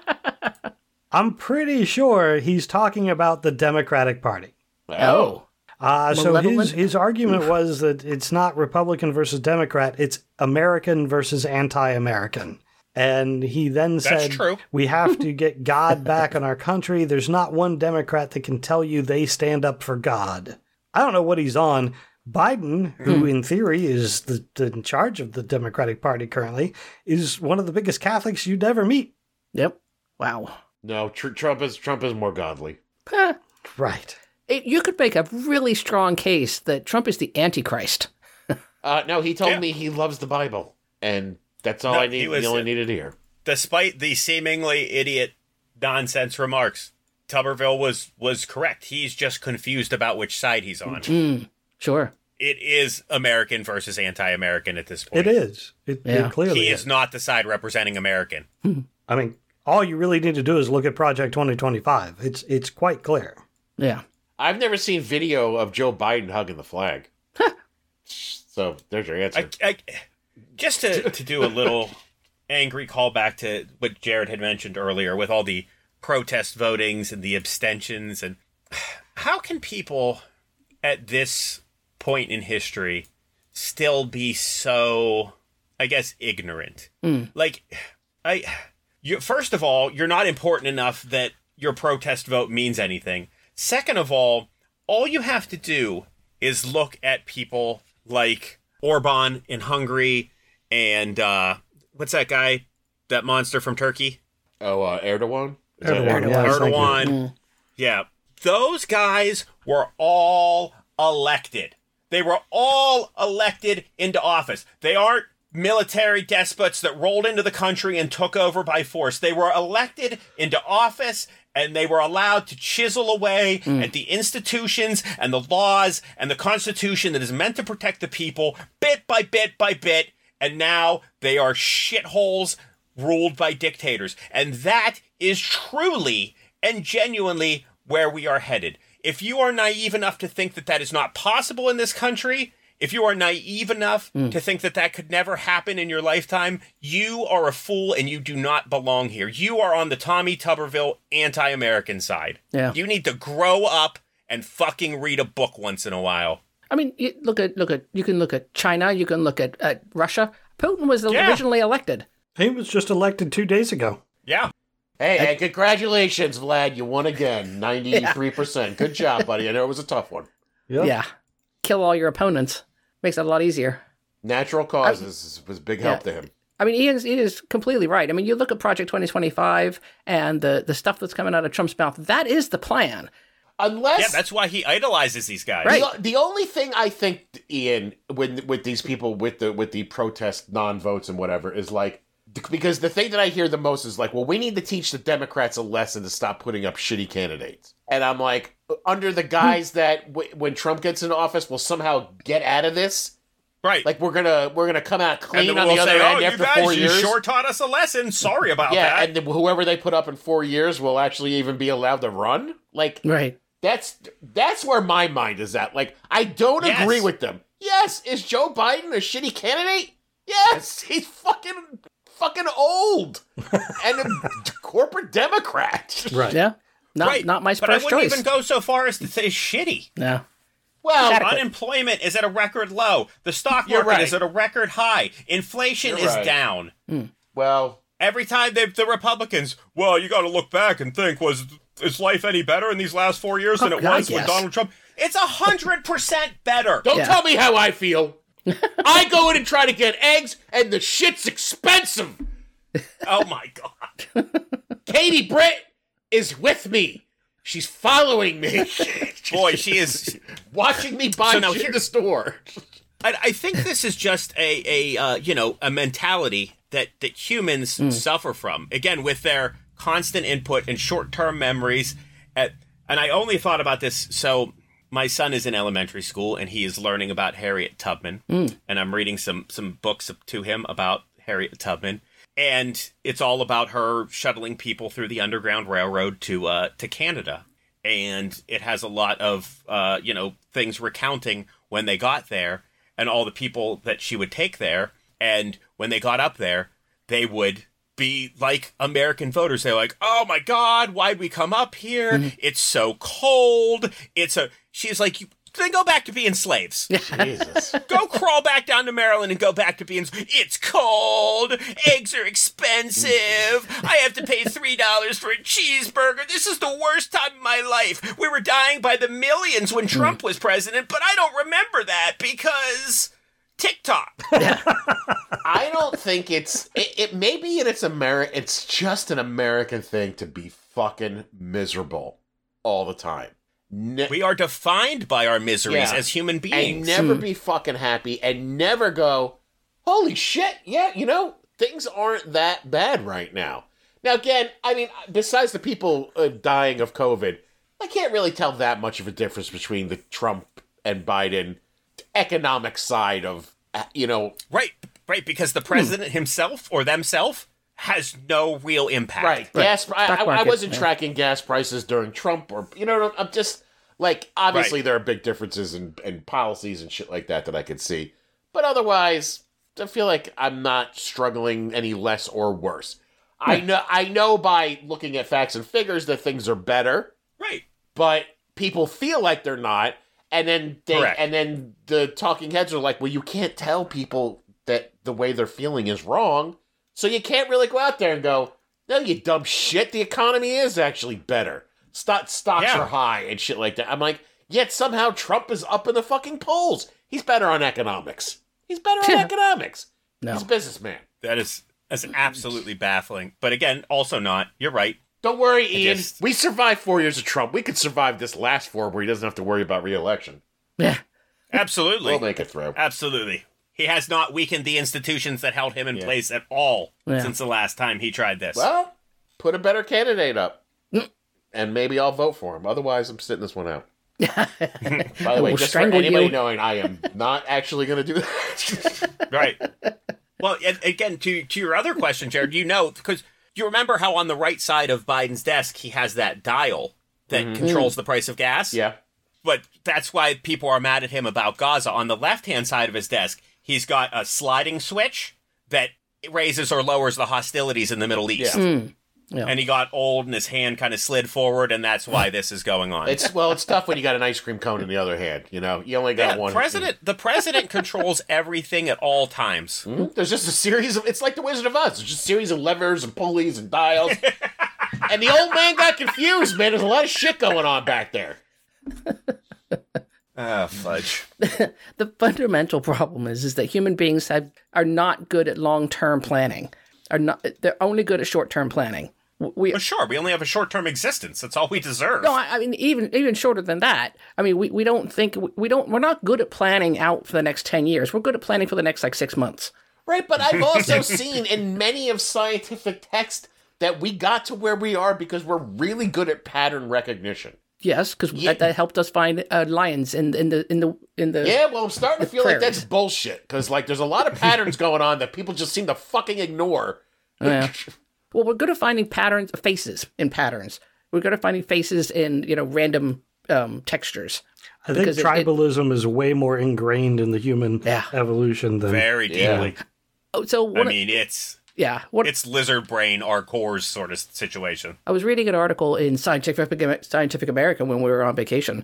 I'm pretty sure he's talking about the Democratic Party. Oh. So his argument was that it's not Republican versus Democrat, it's American versus anti-American. And he then said, true. We have to get God back in our country. There's not one Democrat that can tell you they stand up for God. I don't know what he's on. Biden, who in theory is in charge of the Democratic Party currently, is one of the biggest Catholics you'd ever meet. Yep. Wow. No, Trump is more godly. Right. You could make a really strong case that Trump is the Antichrist. No, he told me he loves the Bible, and that's all I need. He only needed to hear. Despite the seemingly idiot nonsense remarks, Tuberville was correct. He's just confused about which side he's on. Sure. It is American versus anti-American at this point. It is. It clearly He is not the side representing American. I mean, all you really need to do is look at Project 2025. It's quite clear. Yeah. I've never seen video of Joe Biden hugging the flag. So there's your answer. Just to do a little angry callback to what Jared had mentioned earlier with all the protest votings and the abstentions. And how can people at this point in history still be so, I guess, ignorant? Like, first of all, you're not important enough that your protest vote means anything. Second of all you have to do is look at people like Orban in Hungary and what's that guy, that monster from Turkey? Oh, Erdogan? Erdogan. Yeah. Those guys were all elected. They were all elected into office. They aren't military despots that rolled into the country and took over by force. They were elected into office, and they were allowed to chisel away at the institutions and the laws and the Constitution that is meant to protect the people bit by bit by bit. And now they are shitholes ruled by dictators. And that is truly and genuinely where we are headed. If you are naive enough to think that that is not possible in this country, if you are naive enough to think that that could never happen in your lifetime, you are a fool and you do not belong here. You are on the Tommy Tuberville anti-American side. Yeah. You need to grow up and fucking read a book once in a while. I mean, you can look at China, you can look at Russia. Putin was originally elected. He was just elected 2 days ago. Yeah. Hey, and congratulations, Vlad. You won again. 93%. Good job, buddy. I know it was a tough one. Yep. Yeah. Kill all your opponents. Makes it a lot easier. Natural causes was big help to him. I mean, he is completely right. I mean, you look at Project 2025 and the stuff that's coming out of Trump's mouth, that is the plan. Unless... Yeah, that's why he idolizes these guys. Right. The only thing I think, Ian, with these people with the protest non-votes and whatever is like, because the thing that I hear the most is like, well, we need to teach the Democrats a lesson to stop putting up shitty candidates. And I'm like, under the guise that when Trump gets into office, we'll somehow get out of this. Right. Like we're gonna come out clean and on we'll the other say, end you after guys, 4 you years. sure taught us a lesson. Sorry about that. Yeah, and whoever they put up in 4 years will actually even be allowed to run. Like, Right. that's where my mind is at. Like, I don't agree with them. Yes, is Joe Biden a shitty candidate? Yes, he's fucking old and a corporate Democrat. Right. Yeah. Not my But I first wouldn't choice. even go so far as to say shitty. No. Well, Adequate. Unemployment is at a record low. The stock You're market right. is at a record high. Inflation You're is right. down. well, Every time the Republicans, well, you got to look back and think, is life any better in these last 4 years than it God, was with yes. Donald Trump? It's 100% better. don't Yeah. tell me how I feel. I go in and try to get eggs, and the shit's expensive. Oh my God. Katie Britt is with me. She's following me. Boy, she is. Watching me buy So now shit here- in the store. I think this is just a mentality that humans suffer from. Again, with their constant input and short-term memories. And I only thought about this. So my son is in elementary school and he is learning about Harriet Tubman. And I'm reading some books to him about Harriet Tubman. And it's all about her shuttling people through the Underground Railroad to Canada. And it has a lot of, things recounting when they got there and all the people that she would take there. And when they got up there, they would be like American voters. They're like, oh my God, why'd we come up here? It's so cold. She's like, then go back to being slaves. Jesus. Go crawl back down to Maryland and go back to being... It's cold. Eggs are expensive. I have to pay $3 for a cheeseburger. This is the worst time of my life. We were dying by the millions when Trump was president, but I don't remember that because... TikTok. I don't think it maybe it's just an American thing to be fucking miserable all the time. We are defined by our miseries as human beings. And never be fucking happy and never go, holy shit, yeah, things aren't that bad right now. Now, again, I mean, besides the people dying of COVID, I can't really tell that much of a difference between the Trump and Biden economic side of, Right, because the president himself or themselves has no real impact. Right. Gas. I market, wasn't tracking gas prices during Trump, or I'm just like obviously there are big differences in policies and shit like that I could see, but otherwise I feel like I'm not struggling any less or worse. I know by looking at facts and figures that things are better, Right. but people feel like they're not, and then Correct. and then the talking heads are like, well, you can't tell people that the way they're feeling is wrong. So you can't really go out there and go, no, you dumb shit. The economy is actually better. Stocks are high and shit like that. I'm like, yet somehow Trump is up in the fucking polls. He's better on economics. He's better on economics. No. He's a businessman. That's absolutely baffling. But again, also not. You're right. Don't worry, Ian. just- We survived 4 years of Trump. We could survive this last 4 where he doesn't have to worry about re-election. Yeah. Absolutely. We'll make it through. Absolutely. He has not weakened the institutions that held him in place at all since the last time he tried this. Well, put a better candidate up. And maybe I'll vote for him. Otherwise, I'm sitting this one out. By the way, We'll just for strangle anybody you. knowing, I am not actually going to do that. Right. Well, and again, to your other question, Jared, because you remember how on the right side of Biden's desk, he has that dial that controls the price of gas? Yeah. But that's why people are mad at him about Gaza. On the left-hand side of his desk, he's got a sliding switch that raises or lowers the hostilities in the Middle East. Yeah. Yeah. And he got old and his hand kind of slid forward, and that's why this is going on. It's tough when you got an ice cream cone in the other hand. You only got one. The president controls everything at all times. There's just a series of. It's like the Wizard of Oz. There's just a series of levers and pulleys and dials. And the old man got confused, man. There's a lot of shit going on back there. Ah, fudge. The fundamental problem is that human beings are not good at long-term planning. They're only good at short-term planning. Well, sure, we only have a short-term existence. That's all we deserve. No, I mean even shorter than that. I mean, we're not good at planning out for the next 10 years. We're good at planning for the next 6 months. Right, but I've also seen in many of scientific texts that we got to where we are because we're really good at pattern recognition. Yes, because that helped us find lions in the. Yeah, well, I'm starting to feel prairies. like that's bullshit because there's a lot of patterns going on that people just seem to fucking ignore. Yeah. Well, we're good at finding faces in patterns. We're good at finding faces in random textures. I think tribalism is way more ingrained in the human evolution than very deeply. So it's it's lizard brain, our cores sort of situation. I was reading an article in Scientific American when we were on vacation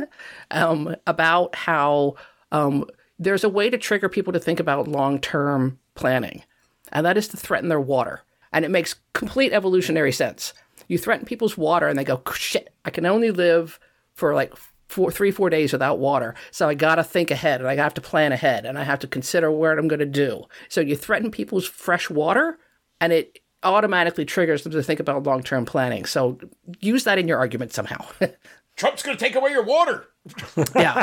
about how there's a way to trigger people to think about long-term planning, and that is to threaten their water. And it makes complete evolutionary sense. You threaten people's water and they go, shit, I can only live for like 4 days without water. So I got to think ahead and I have to plan ahead and I have to consider what I'm going to do. So you threaten people's fresh water and it automatically triggers them to think about long-term planning. So use that in your argument somehow. Trump's going to take away your water. Yeah.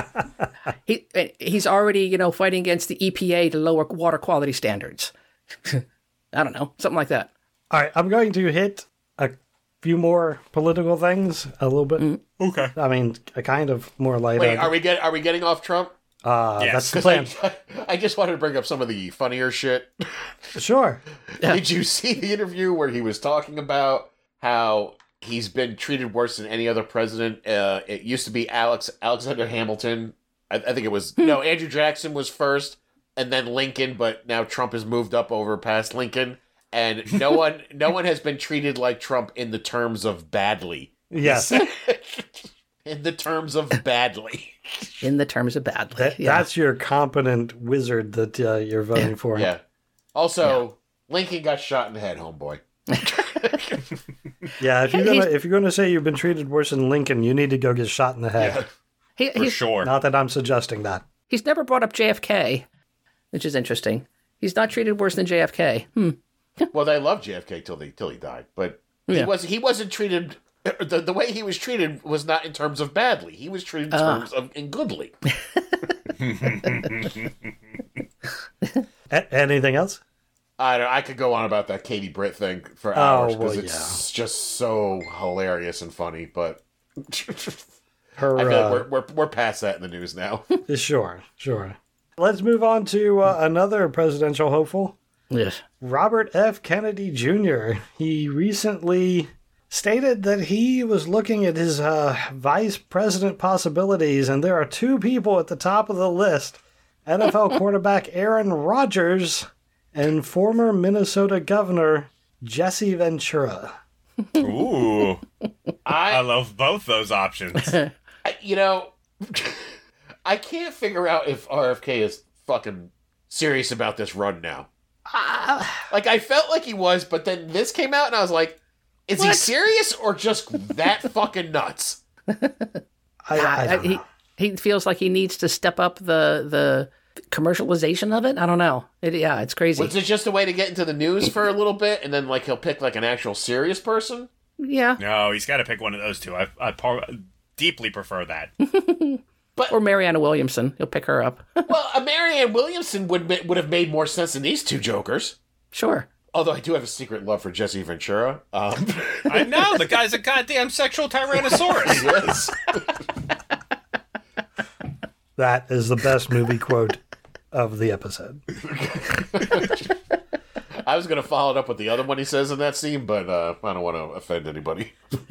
He's already, fighting against the EPA to lower water quality standards. I don't know, something like that. All right, I'm going to hit a few more political things a little bit. Okay. I mean, a kind of more light. Wait, are we getting off Trump? Yes. That's the plan. I just wanted to bring up some of the funnier shit. Sure. Yeah. Did you see the interview where he was talking about how he's been treated worse than any other president? It used to be Alexander Hamilton. I think it was Andrew Jackson was first, and then Lincoln. But now Trump has moved up over past Lincoln. And no one has been treated like Trump in the terms of badly. Yes. In the terms of badly. In the terms of badly. That's your competent wizard that you're voting for. Yeah. Also, Lincoln got shot in the head, homeboy. Yeah, if you're gonna say you've been treated worse than Lincoln, you need to go get shot in the head. Yeah. For sure. Not that I'm suggesting that. He's never brought up JFK, which is interesting. He's not treated worse than JFK. Well, they loved JFK till he died, but he wasn't treated. The way he was treated was not in terms of badly. He was treated in terms of in goodly. Anything else? I could go on about that Katie Britt thing for hours because it's just so hilarious and funny. But I feel like we're past that in the news now. Sure. Let's move on to another presidential hopeful. Yes. Robert F. Kennedy Jr. He recently stated that he was looking at his vice president possibilities, and there are two people at the top of the list: NFL quarterback Aaron Rodgers and former Minnesota governor Jesse Ventura. Ooh. I love both those options. I can't figure out if RFK is fucking serious about this run now. I felt like he was, but then this came out and I was like, is he serious or just that fucking nuts? I don't know. He feels like he needs to step up the commercialization of it. I don't know. It's crazy. Was it just a way to get into the news for a little bit and then he'll pick an actual serious person? Yeah. No, he's got to pick one of those two. I deeply prefer that. Or Marianne Williamson. He'll pick her up. Well, Marianne Williamson would have made more sense than these two jokers. Sure. Although I do have a secret love for Jesse Ventura. I know, the guy's a goddamn sexual tyrannosaurus. Yes. That is the best movie quote of the episode. I was going to follow it up with the other one he says in that scene, but I don't want to offend anybody.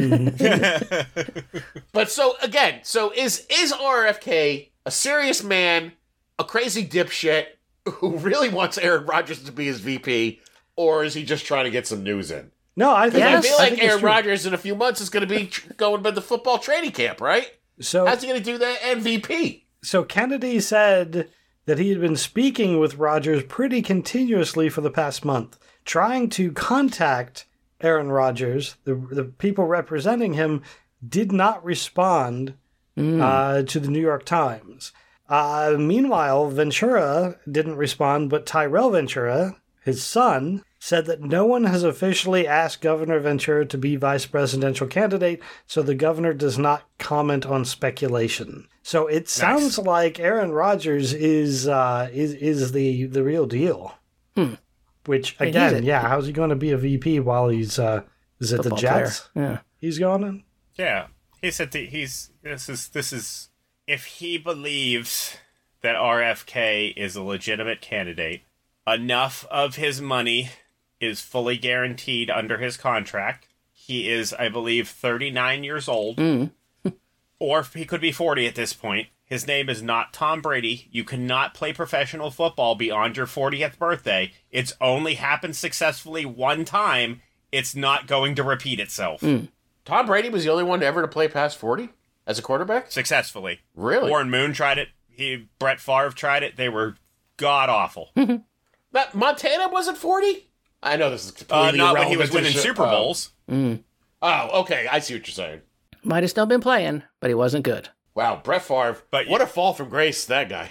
But so is RFK a serious man, a crazy dipshit who really wants Aaron Rodgers to be his VP, or is he just trying to get some news in? No, I think I feel like Aaron true. Rodgers in a few months is going to be going to the football training camp, right? So how's he going to do that MVP? So Kennedy said that he had been speaking with Rodgers pretty continuously for the past month, trying to contact Aaron Rodgers, the people representing him, did not respond to the New York Times. Meanwhile, Ventura didn't respond, but Tyrell Ventura, his son, said that no one has officially asked Governor Ventura to be vice presidential candidate, so the governor does not comment on speculation. So it sounds like Aaron Rodgers is the real deal. Which again, how's he going to be a VP while he's is it the Jets? Player. Yeah, he's going in. Yeah, he said this is if he believes that RFK is a legitimate candidate, enough of his money is fully guaranteed under his contract. He is, I believe, 39 years old. Or he could be 40 at this point. His name is not Tom Brady. You cannot play professional football beyond your 40th birthday. It's only happened successfully one time. It's not going to repeat itself. Tom Brady was the only one ever to play past 40 as a quarterback? Successfully. Really? Warren Moon tried it. Brett Favre tried it. They were god-awful. That Montana wasn't 40? I know this is completely not when he irrelevant was to winning the show. Super Bowls. Oh, okay. I see what you're saying. Might have still been playing, but he wasn't good. Wow, Brett Favre. But what a fall from grace, that guy.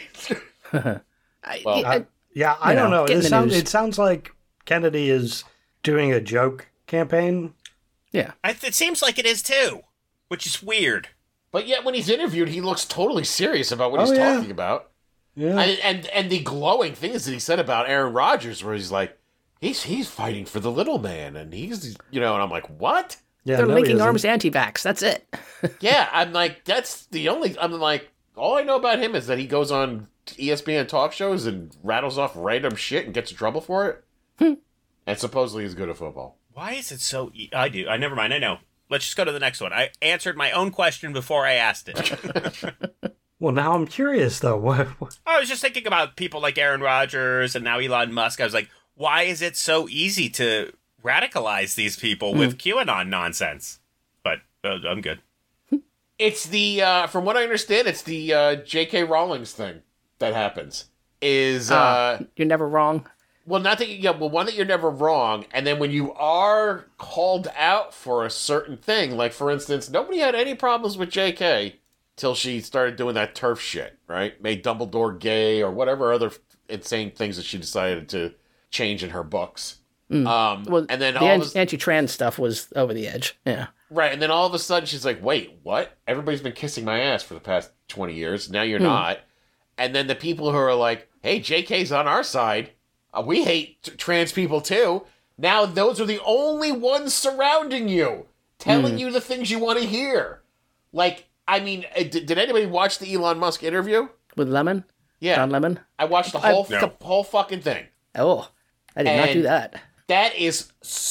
I don't know. It sounds like Kennedy is doing a joke campaign. Yeah. It seems like it is too, which is weird. But yet when he's interviewed, he looks totally serious about what he's talking about. Yeah. And the glowing things that he said about Aaron Rodgers, where he's like, he's fighting for the little man, and he's, and I'm like, what? Yeah, They're no, linking arms anti-vax. That's it. Yeah, I'm like, I'm like, all I know about him is that he goes on ESPN talk shows and rattles off random shit and gets in trouble for it. And supposedly he's good at football. Why is it so... never mind, I know. Let's just go to the next one. I answered my own question before I asked it. Well, now I'm curious, though. What? I was just thinking about people like Aaron Rodgers and now Elon Musk. I was like, why is it so easy to radicalize these people with QAnon nonsense? But I'm good. It's the, from what I understand, it's the J.K. Rowling's thing that happens. You're never wrong. Well, not that one that you're never wrong, and then when you are called out for a certain thing, like for instance, nobody had any problems with J.K. till she started doing that turf shit, right? Made Dumbledore gay or whatever other insane things that she decided to change in her books. Well, and then the anti-trans stuff was over the edge. Yeah. Right, and then all of a sudden she's like, wait, what? Everybody's been kissing my ass for the past 20 years. Now you're not. And then the people who are like, hey, JK's on our side. We hate trans people too. Now those are the only ones surrounding you, telling you the things you want to hear. Like, I mean, did anybody watch the Elon Musk interview? With Lemon? Yeah. John Lemon? I watched the whole fucking thing. Oh, I did not do that. That is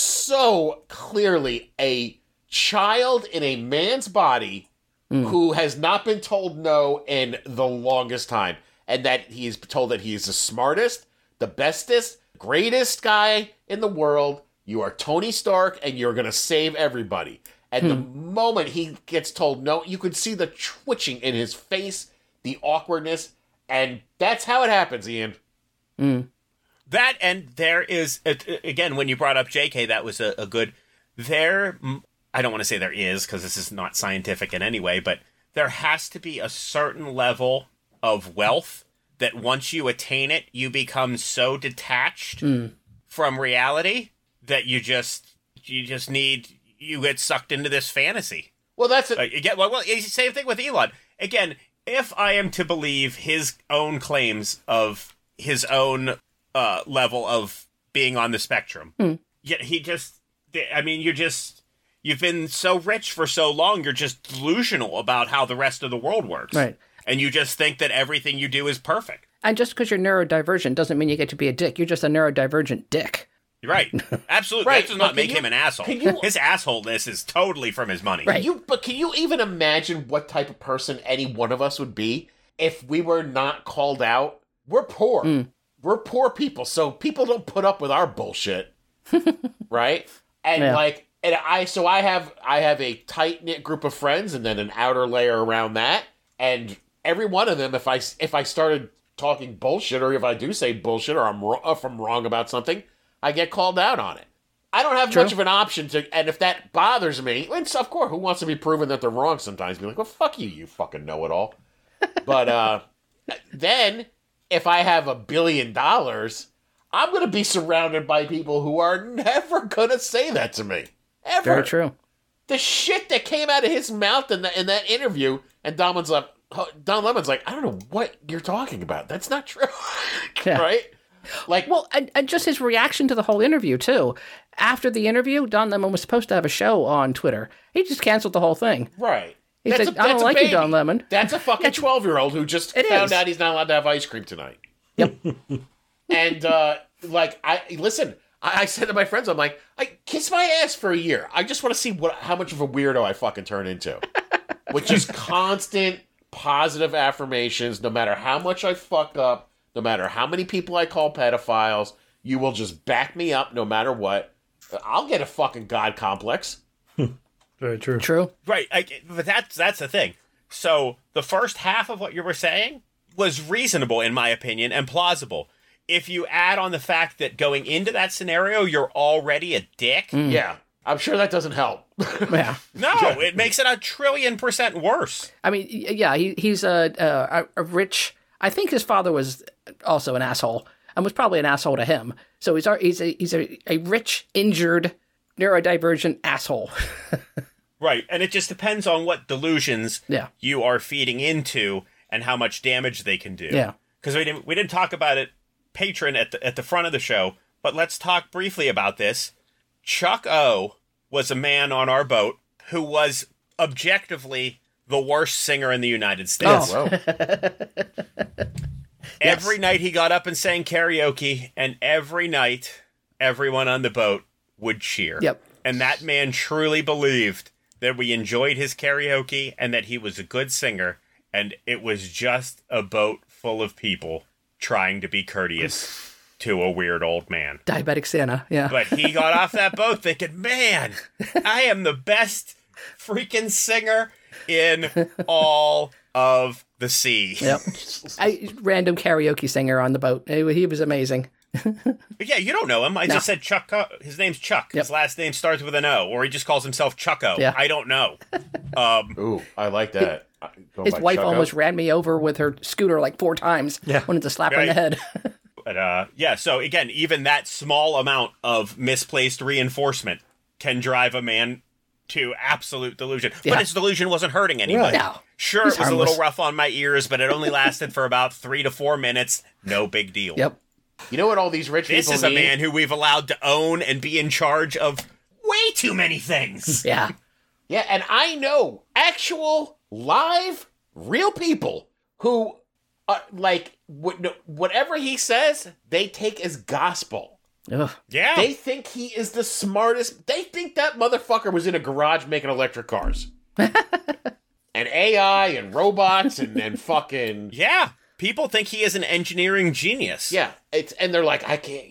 so clearly a child in a man's body who has not been told no in the longest time. And that he is told that he is the smartest, the bestest, greatest guy in the world. You are Tony Stark and you're going to save everybody. And the moment he gets told no, you could see the twitching in his face, the awkwardness. And that's how it happens, Ian. That, and there is, again, when you brought up JK, that was a good, I don't want to say there is, because this is not scientific in any way, but there has to be a certain level of wealth that once you attain it, you become so detached from reality that you get sucked into this fantasy. Well, that's it. Again, same thing with Elon. Again, if I am to believe his own claims of his own level of being on the spectrum, yet you've been so rich for so long, you're just delusional about how the rest of the world works. Right. And you just think that everything you do is perfect. And just because you're neurodivergent doesn't mean you get to be a dick. You're just a neurodivergent dick. Right. Absolutely. Right. That does not make him an asshole. His assholeness is totally from his money. Right. But can you even imagine what type of person any one of us would be if we were not called out? We're poor. We're poor people, so people don't put up with our bullshit. Right? And I have a tight-knit group of friends and then an outer layer around that. And every one of them, if I started talking bullshit, or if I do say bullshit, or if I'm wrong about something, I get called out on it. I don't have True. much of an option to, and if that bothers me, and of course, who wants to be proven that they're wrong sometimes? Be like, well, fuck you, you fucking know-it-all. But then, if I have $1 billion, I'm going to be surrounded by people who are never going to say that to me. Ever. Very true. The shit that came out of his mouth in that interview, and Don Lemon's like, I don't know what you're talking about. That's not true. Yeah. Right? Like, Well, and just his reaction to the whole interview, too. After the interview, Don Lemon was supposed to have a show on Twitter. He just canceled the whole thing. right. He said, I don't like you, Don Lemon. That's a fucking 12-year-old who just It found is. out he's not allowed to have ice cream tonight. Yep. And, I said to my friends, I'm like, I kiss my ass for a year. I just want to see how much of a weirdo I fucking turn into. Which is constant positive affirmations, no matter how much I fuck up, no matter how many people I call pedophiles, you will just back me up no matter what. I'll get a fucking God complex. Very true. True. Right, but that's the thing. So the first half of what you were saying was reasonable, in my opinion, and plausible. If you add on the fact that going into that scenario, you're already a dick, Yeah. I'm sure that doesn't help. Yeah. no, it makes it 1,000,000,000,000% worse. I mean, yeah, he's a rich... I think his father was also an asshole and was probably an asshole to him. So he's a rich, injured, neurodivergent asshole. Right, and it just depends on what delusions Yeah. you are feeding into and how much damage they can do. Yeah. Because we didn't talk about it, patron, at the front of the show, but let's talk briefly about this. Chuck O was a man on our boat who was objectively the worst singer in the United States. Whoa. Every night he got up and sang karaoke, and every night everyone on the boat would cheer. Yep. And that man truly believed that we enjoyed his karaoke and that he was a good singer, and it was just a boat full of people trying to be courteous to a weird old man. Diabetic Santa, yeah. But he got off that boat thinking, man, I am the best freaking singer in all of the sea. Yep. Random karaoke singer on the boat. He was amazing. But yeah, you don't know him. I just said Chuck. His name's Chuck. Yep. His last name starts with an O, or he just calls himself Chucko. Yeah. I don't know. Ooh, I like that. Going His by wife Chuck almost O. ran me over with her scooter like 4 times. Yeah. Wanted to slap her in the Right. head. But yeah, so again, even that small amount of misplaced reinforcement can drive a man to absolute delusion. Yeah. But his delusion wasn't hurting anybody. No. Sure, He's it was a harmless. little rough on my ears, but it only lasted for about 3 to 4 minutes. No big deal. Yep. You know what all these rich This people is a need? man who we've allowed to own and be in charge of way too many things. Yeah. Yeah, and I know actual, live, real people who, whatever he says, they take as gospel. Ugh. Yeah. They think he is the smartest. They think that motherfucker was in a garage making electric cars. And AI and robots and fucking... Yeah. People think he is an engineering genius. Yeah, and they're like, I can't,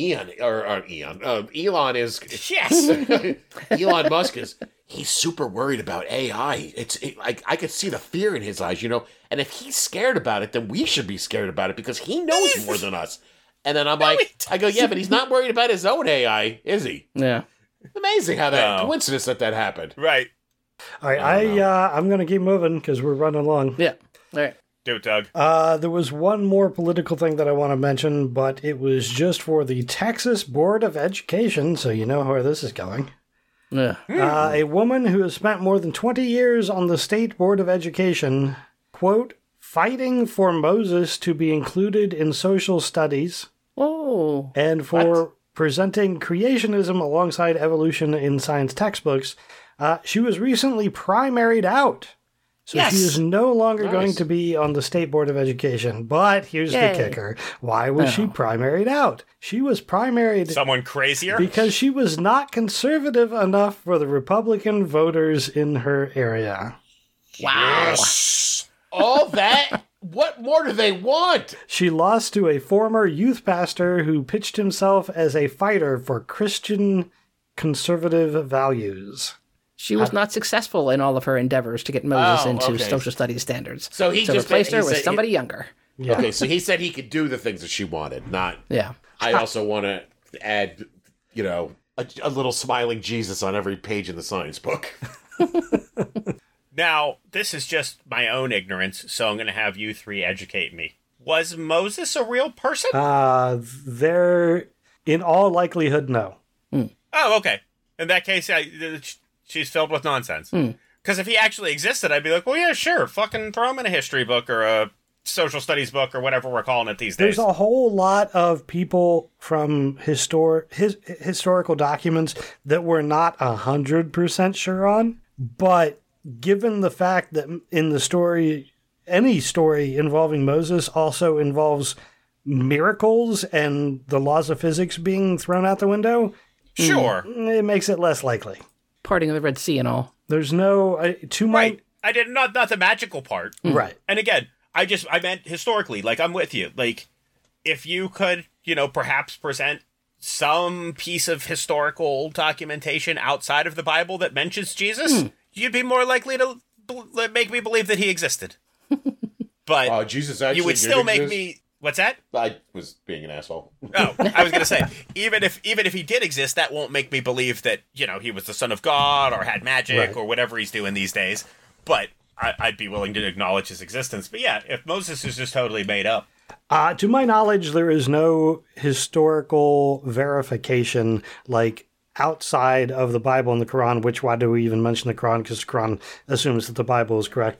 Elon is... Yes. Elon Musk is... He's super worried about AI. I could see the fear in his eyes, And if he's scared about it, then we should be scared about it because he knows more than us. And then I'm I go, yeah, but he's not worried about his own AI, is he? Yeah. Amazing how that No. coincidence that happened. Right. All right, I'm going to keep moving because we're running along. Yeah. All right. Do it, Doug. There was one more political thing that I want to mention, but it was just for the Texas Board of Education, so you know where this is going. Ugh. A woman who has spent more than 20 years on the State Board of Education, quote, fighting for Moses to be included in social studies Oh. and for presenting creationism alongside evolution in science textbooks, she was recently primaried out. So Yes! she is no longer Nice. going to be on the State Board of Education. But here's Yay. the kicker. Why was she primaried out? She was primaried Someone crazier? because she was not conservative enough for the Republican voters in her area. Wow. All that? What more do they want? She lost to a former youth pastor who pitched himself as a fighter for Christian conservative values. She was not successful in all of her endeavors to get Moses Oh, into okay. social studies standards. So he just replaced her he with said- somebody younger. Yeah. Okay, so he said he could do the things that she wanted, not... Yeah. I also want to add, a little smiling Jesus on every page in the science book. Now, this is just my own ignorance, so I'm going to have you three educate me. Was Moses a real person? They're, in all likelihood, no. Oh, okay. In that case, she's filled with nonsense. Because if he actually existed, I'd be like, well, yeah, sure. Fucking throw him in a history book or a social studies book or whatever we're calling it these days. There's a whole lot of people from historical documents that we're not 100% sure on, but given the fact that in the story, any story involving Moses also involves miracles and the laws of physics being thrown out the window, sure, it makes it less likely. Parting of the Red Sea and all. There's no right. I did not the magical part, right? And again, I meant historically. Like, I'm with you. Like, if you could, perhaps present some piece of historical documentation outside of the Bible that mentions Jesus, you'd be more likely to make me believe that he existed. But Jesus actually you would still make exist? me. What's that? I was being an asshole. Oh, I was going to say, even if he did exist, that won't make me believe that, he was the son of God or had magic or whatever he's doing these days. But I'd be willing to acknowledge his existence. But yeah, if Moses is just totally made up. To my knowledge, there is no historical verification, like, outside of the Bible and the Quran, which, why do we even mention the Quran? Because the Quran assumes that the Bible is correct.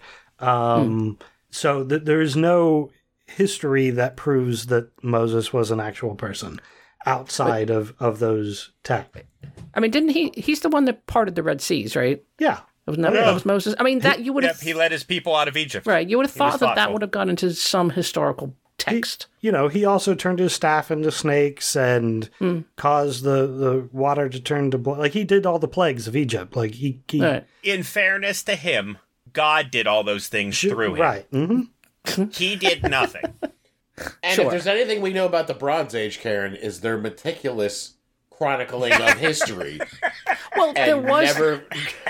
So there is no history that proves that Moses was an actual person outside of those texts. I mean, didn't he's the one that parted the Red Seas, right? Yeah. That was Moses. I mean, that you would have... he led his people out of Egypt. Right. You would have thought that would have gone into some historical text. He also turned his staff into snakes and caused the water to turn to blood. Like, he did all the plagues of Egypt. Like, he Right. In fairness to him, God did all those things through him. Right. Mm-hmm. He did nothing. And if there's anything we know about the Bronze Age, Karen, is their meticulous chronicling of history. Well, there was... Never...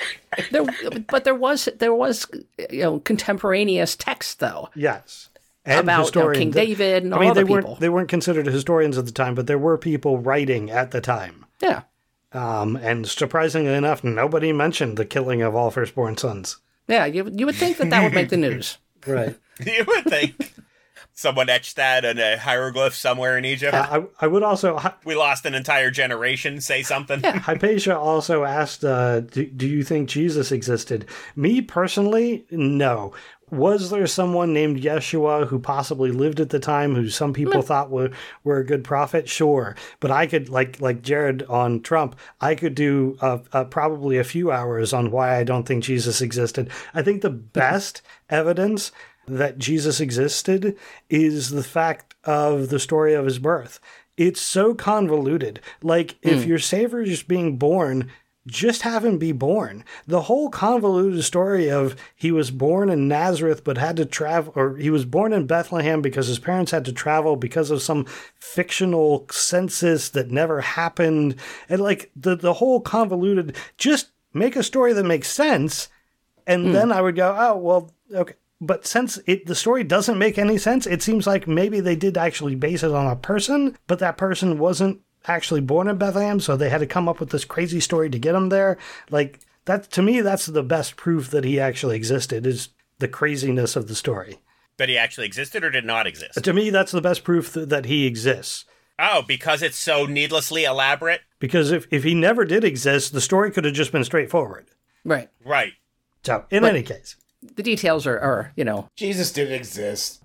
there was contemporaneous text, though. Yes. And about King David and all other people. They weren't considered historians at the time, but there were people writing at the time. Yeah. And surprisingly enough, nobody mentioned the killing of all firstborn sons. Yeah, you would think that would make the news. Right. You would think. Someone etched that in a hieroglyph somewhere in Egypt. I would also... we lost an entire generation, say something. Yeah. Hypatia also asked, do you think Jesus existed? Me, personally, no. Was there someone named Yeshua who possibly lived at the time who some people thought were a good prophet? Sure. But I could, like Jared on Trump, I could do probably a few hours on why I don't think Jesus existed. I think the best evidence that Jesus existed is the fact of the story of his birth. It's so convoluted. Like, if your Savior is being born, just have him be born. The whole convoluted story of he was born in Nazareth but had to travel, or he was born in Bethlehem because his parents had to travel because of some fictional census that never happened. And like the whole convoluted, just make a story that makes sense. And then I would go, oh, well, okay. But since the story doesn't make any sense, it seems like maybe they did actually base it on a person, but that person wasn't actually born in Bethlehem, so they had to come up with this crazy story to get him there. Like, that, to me, that's the best proof that he actually existed, is the craziness of the story. That he actually existed or did not exist? To me, that's the best proof that he exists. Oh, because it's so needlessly elaborate? Because if he never did exist, the story could have just been straightforward. Right. Right. So, in any case. The details are Jesus didn't exist.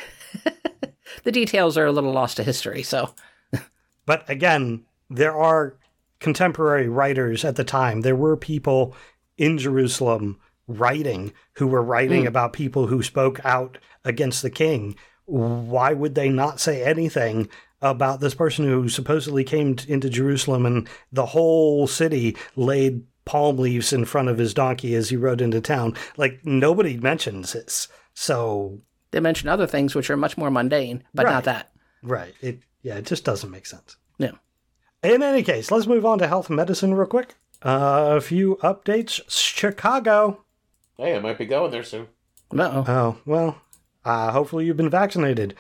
The details are a little lost to history, so... But again, there are contemporary writers at the time. There were people in Jerusalem who were writing about people who spoke out against the king. Why would they not say anything about this person who supposedly came into Jerusalem and the whole city laid palm leaves in front of his donkey as he rode into town? Like, nobody mentions this. So they mention other things which are much more mundane, but not that. Right. It just doesn't make sense. Yeah. In any case, let's move on to health and medicine real quick. A few updates. Chicago. Hey, I might be going there soon. Uh-oh. Oh, well, hopefully you've been vaccinated.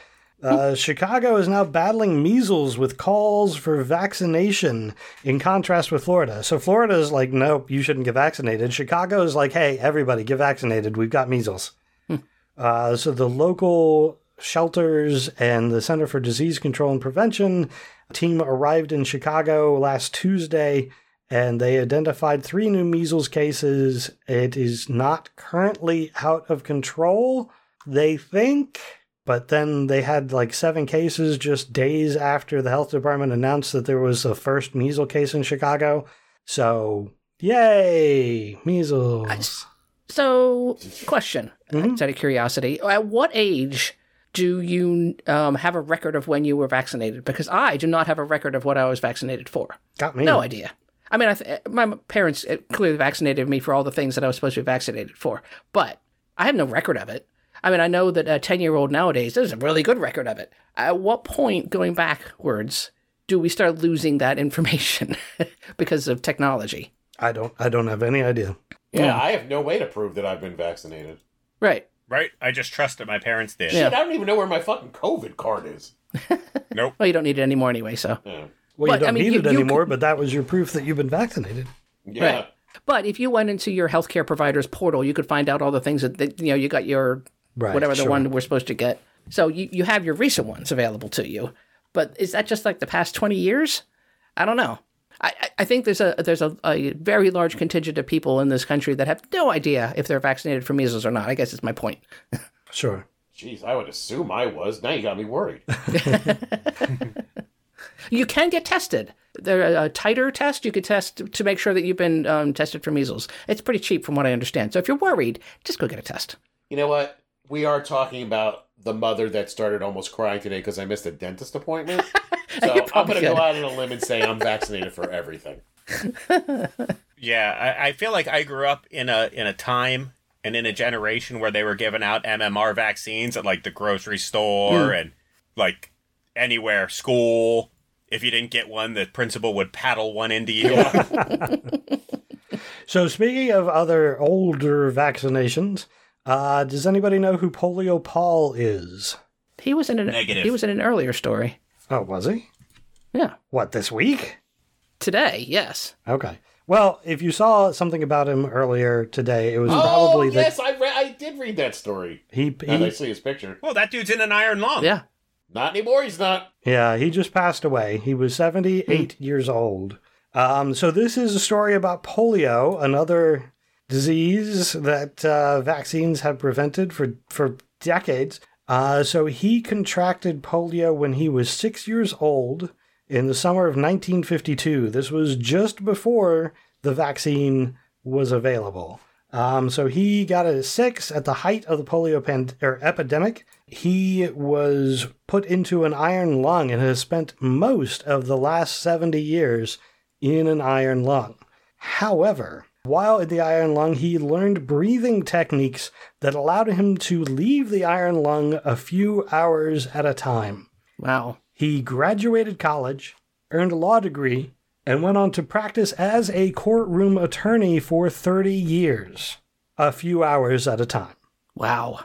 Chicago is now battling measles with calls for vaccination, in contrast with Florida. So Florida is like, nope, you shouldn't get vaccinated. Chicago is like, hey, everybody get vaccinated. We've got measles. So the local shelters and the Center for Disease Control and Prevention team arrived in Chicago last Tuesday, and they identified 3 new measles cases. It is not currently out of control, they think. But then they had like 7 cases just days after the health department announced that there was a first measles case in Chicago. So, yay, measles. So, question, out of curiosity. At what age do you have a record of when you were vaccinated? Because I do not have a record of what I was vaccinated for. Got me. No idea. I mean, my parents clearly vaccinated me for all the things that I was supposed to be vaccinated for. But I have no record of it. I mean, I know that a 10-year-old nowadays, there's a really good record of it. At what point, going backwards, do we start losing that information because of technology? I don't have any idea. Yeah, I have no way to prove that I've been vaccinated. Right. Right? I just trust that my parents did. Shit, I don't even know where my fucking COVID card is. Nope. Well, you don't need it anymore anyway, so. Yeah. Well, But, you don't I mean, need you- it you anymore, could- but that was your proof that you've been vaccinated. Yeah. Right. But if you went into your healthcare provider's portal, you could find out all the things that you got your Right, whatever the sure. one we're supposed to get. So you have your recent ones available to you. But is that just like the past 20 years? I don't know. I think there's a very large contingent of people in this country that have no idea if they're vaccinated for measles or not. I guess it's my point. Sure. Jeez, I would assume I was. Now you got me worried. You can get tested. There's a titer test. You could test to make sure that you've been tested for measles. It's pretty cheap from what I understand. So if you're worried, just go get a test. You know what? We are talking about the mother that started almost crying today because I missed a dentist appointment. So I'm going to go out on a limb and say I'm vaccinated for everything. Yeah, I feel like I grew up in a time and in a generation where they were giving out MMR vaccines at like the grocery store and like anywhere, school. If you didn't get one, the principal would paddle one into you. Yeah. So speaking of other older vaccinations, does anybody know who Polio Paul is? He was in an Negative. He was in an earlier story. Oh, was he? Yeah. What, this week? Today, yes. Okay. Well, if you saw something about him earlier today, it was Oh, probably yes, I did read that story. that And I he see his picture. Well, that dude's in an iron lung. Yeah. Not anymore, he's not. yeah, he just passed away. He was 78 years old. So this is a story about polio, another disease that vaccines have prevented for decades. So he contracted polio when he was 6 years old in the summer of 1952. This was just before the vaccine was available. So he got it at 6 at the height of the polio epidemic. He was put into an iron lung and has spent most of the last 70 years in an iron lung. However, while in the iron lung, he learned breathing techniques that allowed him to leave the iron lung a few hours at a time. Wow. He graduated college, earned a law degree, and went on to practice as a courtroom attorney for 30 years, a few hours at a time. Wow.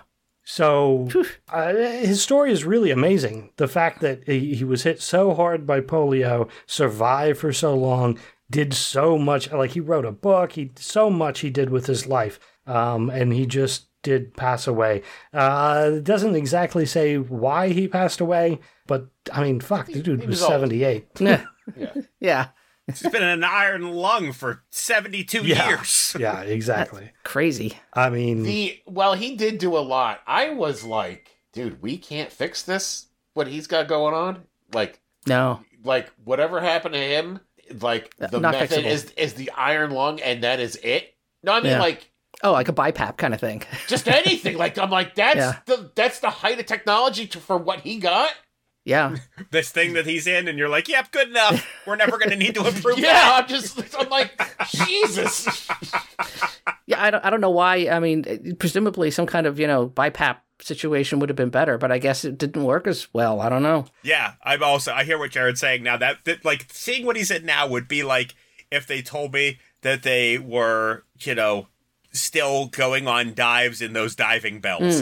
So his story is really amazing. The fact that he was hit so hard by polio, survived for so long, did so much, like he wrote a book, so much he did with his life, and he just did pass away. It doesn't exactly say why he passed away, but I mean, fuck, the dude was was old. 78. Yeah. Yeah. Yeah. He's been in an iron lung for 72 years. Yeah, exactly. Crazy. I mean, Well, he did do a lot. I was like, dude, we can't fix this, what he's got going on. Like No. whatever happened to him, like the Not method fixable. is the iron lung and that is it. No, I mean Yeah. like Oh, like a BiPAP kind of thing. just anything. Like I'm like, that's Yeah. that's the height of technology for what he got. Yeah. This thing that he's in, and you're like, yep, good enough. We're never going to need to improve Yeah, that. I'm like, Jesus. Yeah, I don't know why. I mean, presumably some kind of, BiPAP situation would have been better, but I guess it didn't work as well. I don't know. Yeah, I hear what Jared's saying now. That like seeing what he's in now would be like if they told me that they were, still going on dives in those diving bells.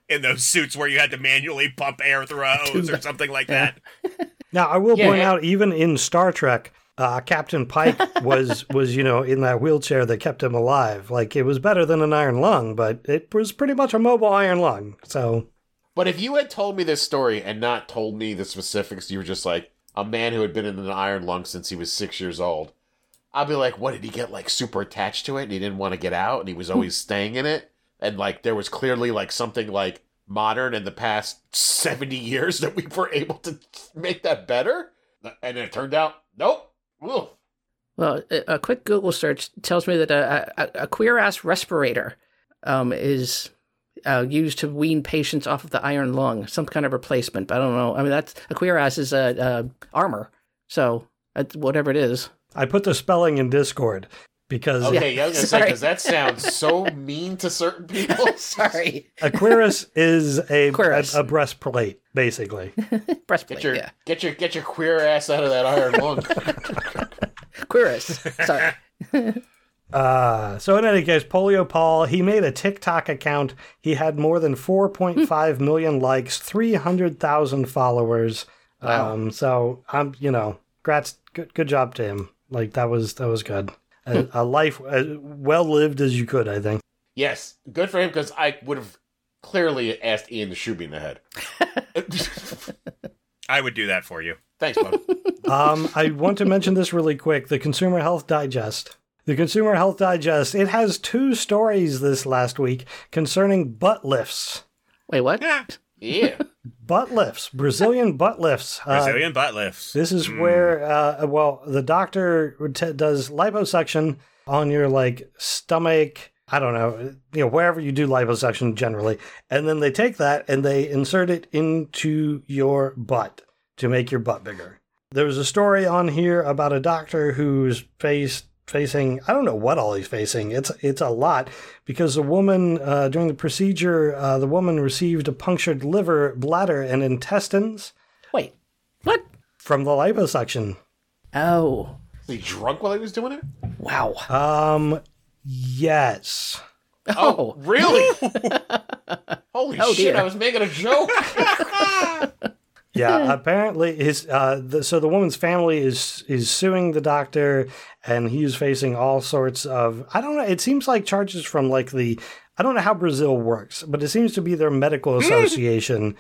in those suits where you had to manually pump air through a hose or something like that. Now, I will point out, even in Star Trek, Captain Pike was in that wheelchair that kept him alive. Like, it was better than an iron lung, but it was pretty much a mobile iron lung. So, But if you had told me this story and not told me the specifics, you were just like a man who had been in an iron lung since he was 6 years old, I'd be like, what, did he get like super attached to it and he didn't want to get out and he was always staying in it? And like there was clearly like something like modern in the past 70 years that we were able to make that better? And it turned out, nope. Ugh. Well, a quick Google search tells me that a queer-ass respirator is used to wean patients off of the iron lung, some kind of replacement. But I don't know. I mean, that's a queer-ass is armor, so whatever it is. I put the spelling in Discord because... Okay, yeah, I was going to say, because that sounds so mean to certain people. Sorry. A cuirass is a breastplate, basically. Breastplate, Get your queer ass out of that iron lung. Cuirass, sorry. So in any case, Polio Paul, he made a TikTok account. He had more than 4.5 million likes, 300,000 followers. Wow. So I'm, congrats, good job to him. Like that was good. A life well lived as you could, I think. Yes, good for him, because I would have clearly asked Ian to shoot me in the head. I would do that for you. Thanks, bud. I want to mention this really quick. The Consumer Health Digest. The Consumer Health Digest, it has 2 stories this last week concerning butt lifts. Wait, what? Yeah. Butt lifts. Brazilian butt lifts. Brazilian butt lifts. This is where, the doctor does liposuction on your, stomach, I don't know, wherever you do liposuction generally. And then they take that and they insert it into your butt to make your butt bigger. There's a story on here about a doctor who's facing, I don't know what all he's facing. It's a lot, because the woman, during the procedure, the woman received a punctured liver, bladder, and intestines. Wait, what? From the liposuction. Oh. Was he drunk while he was doing it? Wow. Yes. Oh, really? Holy shit, dear. I was making a joke. Yeah, apparently so the woman's family is suing the doctor, and he's facing all sorts of, I don't know, it seems like charges from I don't know how Brazil works, but it seems to be their medical association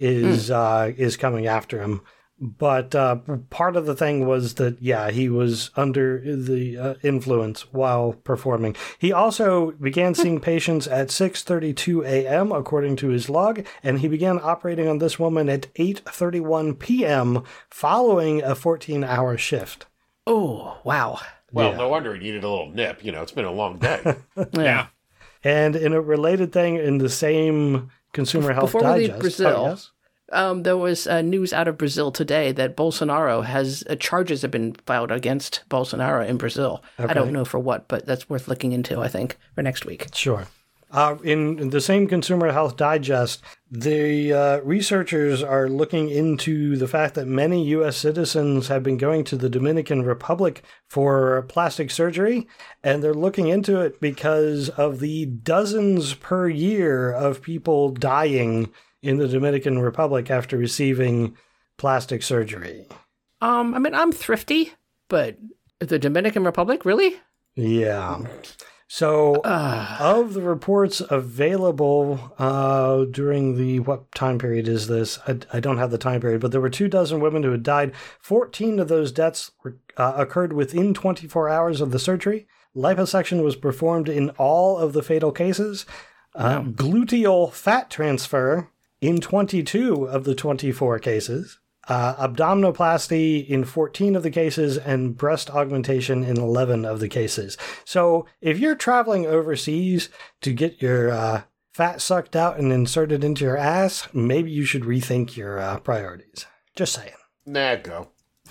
is coming after him. But part of the thing was that, he was under the influence while performing. He also began seeing patients at 6:32 a.m., according to his log, and he began operating on this woman at 8:31 p.m. following a 14-hour shift. Oh, wow. Well, no wonder he needed a little nip. It's been a long day. Yeah. And in a related thing, in the same Consumer Health Before we Digest... leave Brazil... Oh, yes? There was news out of Brazil today that Bolsonaro has charges have been filed against Bolsonaro in Brazil. Okay. I don't know for what, but that's worth looking into, I think, for next week. Sure. In the same Consumer Health Digest, the researchers are looking into the fact that many U.S. citizens have been going to the Dominican Republic for plastic surgery, and they're looking into it because of the dozens per year of people dying in the Dominican Republic after receiving plastic surgery. I'm thrifty, but the Dominican Republic, really? Yeah. So, of the reports available during what time period is this? I don't have the time period, but there were 24 women who had died. 14 of those deaths occurred within 24 hours of the surgery. Liposuction was performed in all of the fatal cases. Gluteal fat transfer in 22 of the 24 cases, abdominoplasty in 14 of the cases, and breast augmentation in 11 of the cases. So if you're traveling overseas to get your fat sucked out and inserted into your ass, maybe you should rethink your priorities. Just saying. Nah, go.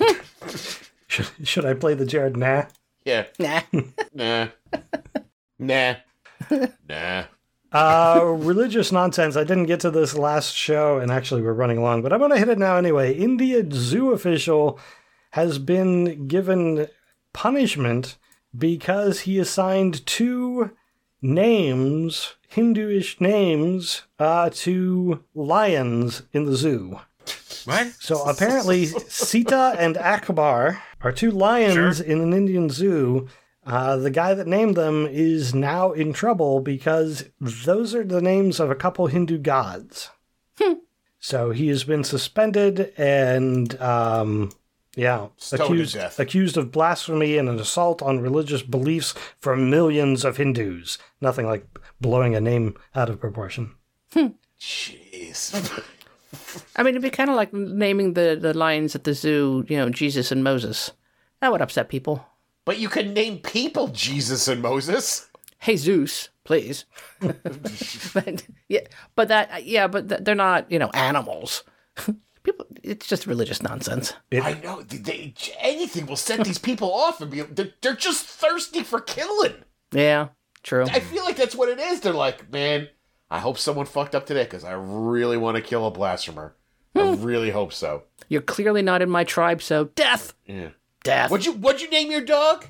Should I play the Jared nah? Yeah. Nah. Nah. Nah. Nah. Religious nonsense. I didn't get to this last show, and actually we're running long, but I'm going to hit it now anyway. India zoo official has been given punishment because he assigned 2 names Hinduish names to lions in the zoo. What? So apparently, Sita and Akbar are two lions in an Indian zoo. The guy that named them is now in trouble because those are the names of a couple Hindu gods. So he has been suspended and, Stoned to death. accused of blasphemy and an assault on religious beliefs for millions of Hindus. Nothing like blowing a name out of proportion. Jeez. I mean, it'd be kind of like naming the lions at the zoo, Jesus and Moses. That would upset people. But you can name people Jesus and Moses. Hey, Zeus, please. but they're not, animals. People, it's just religious nonsense. I know. Anything will set these people off and they're just thirsty for killing. Yeah, true. I feel like that's what it is. They're like, man, I hope someone fucked up today because I really want to kill a blasphemer. I really hope so. You're clearly not in my tribe, so death. Yeah. Death. What'd you name your dog?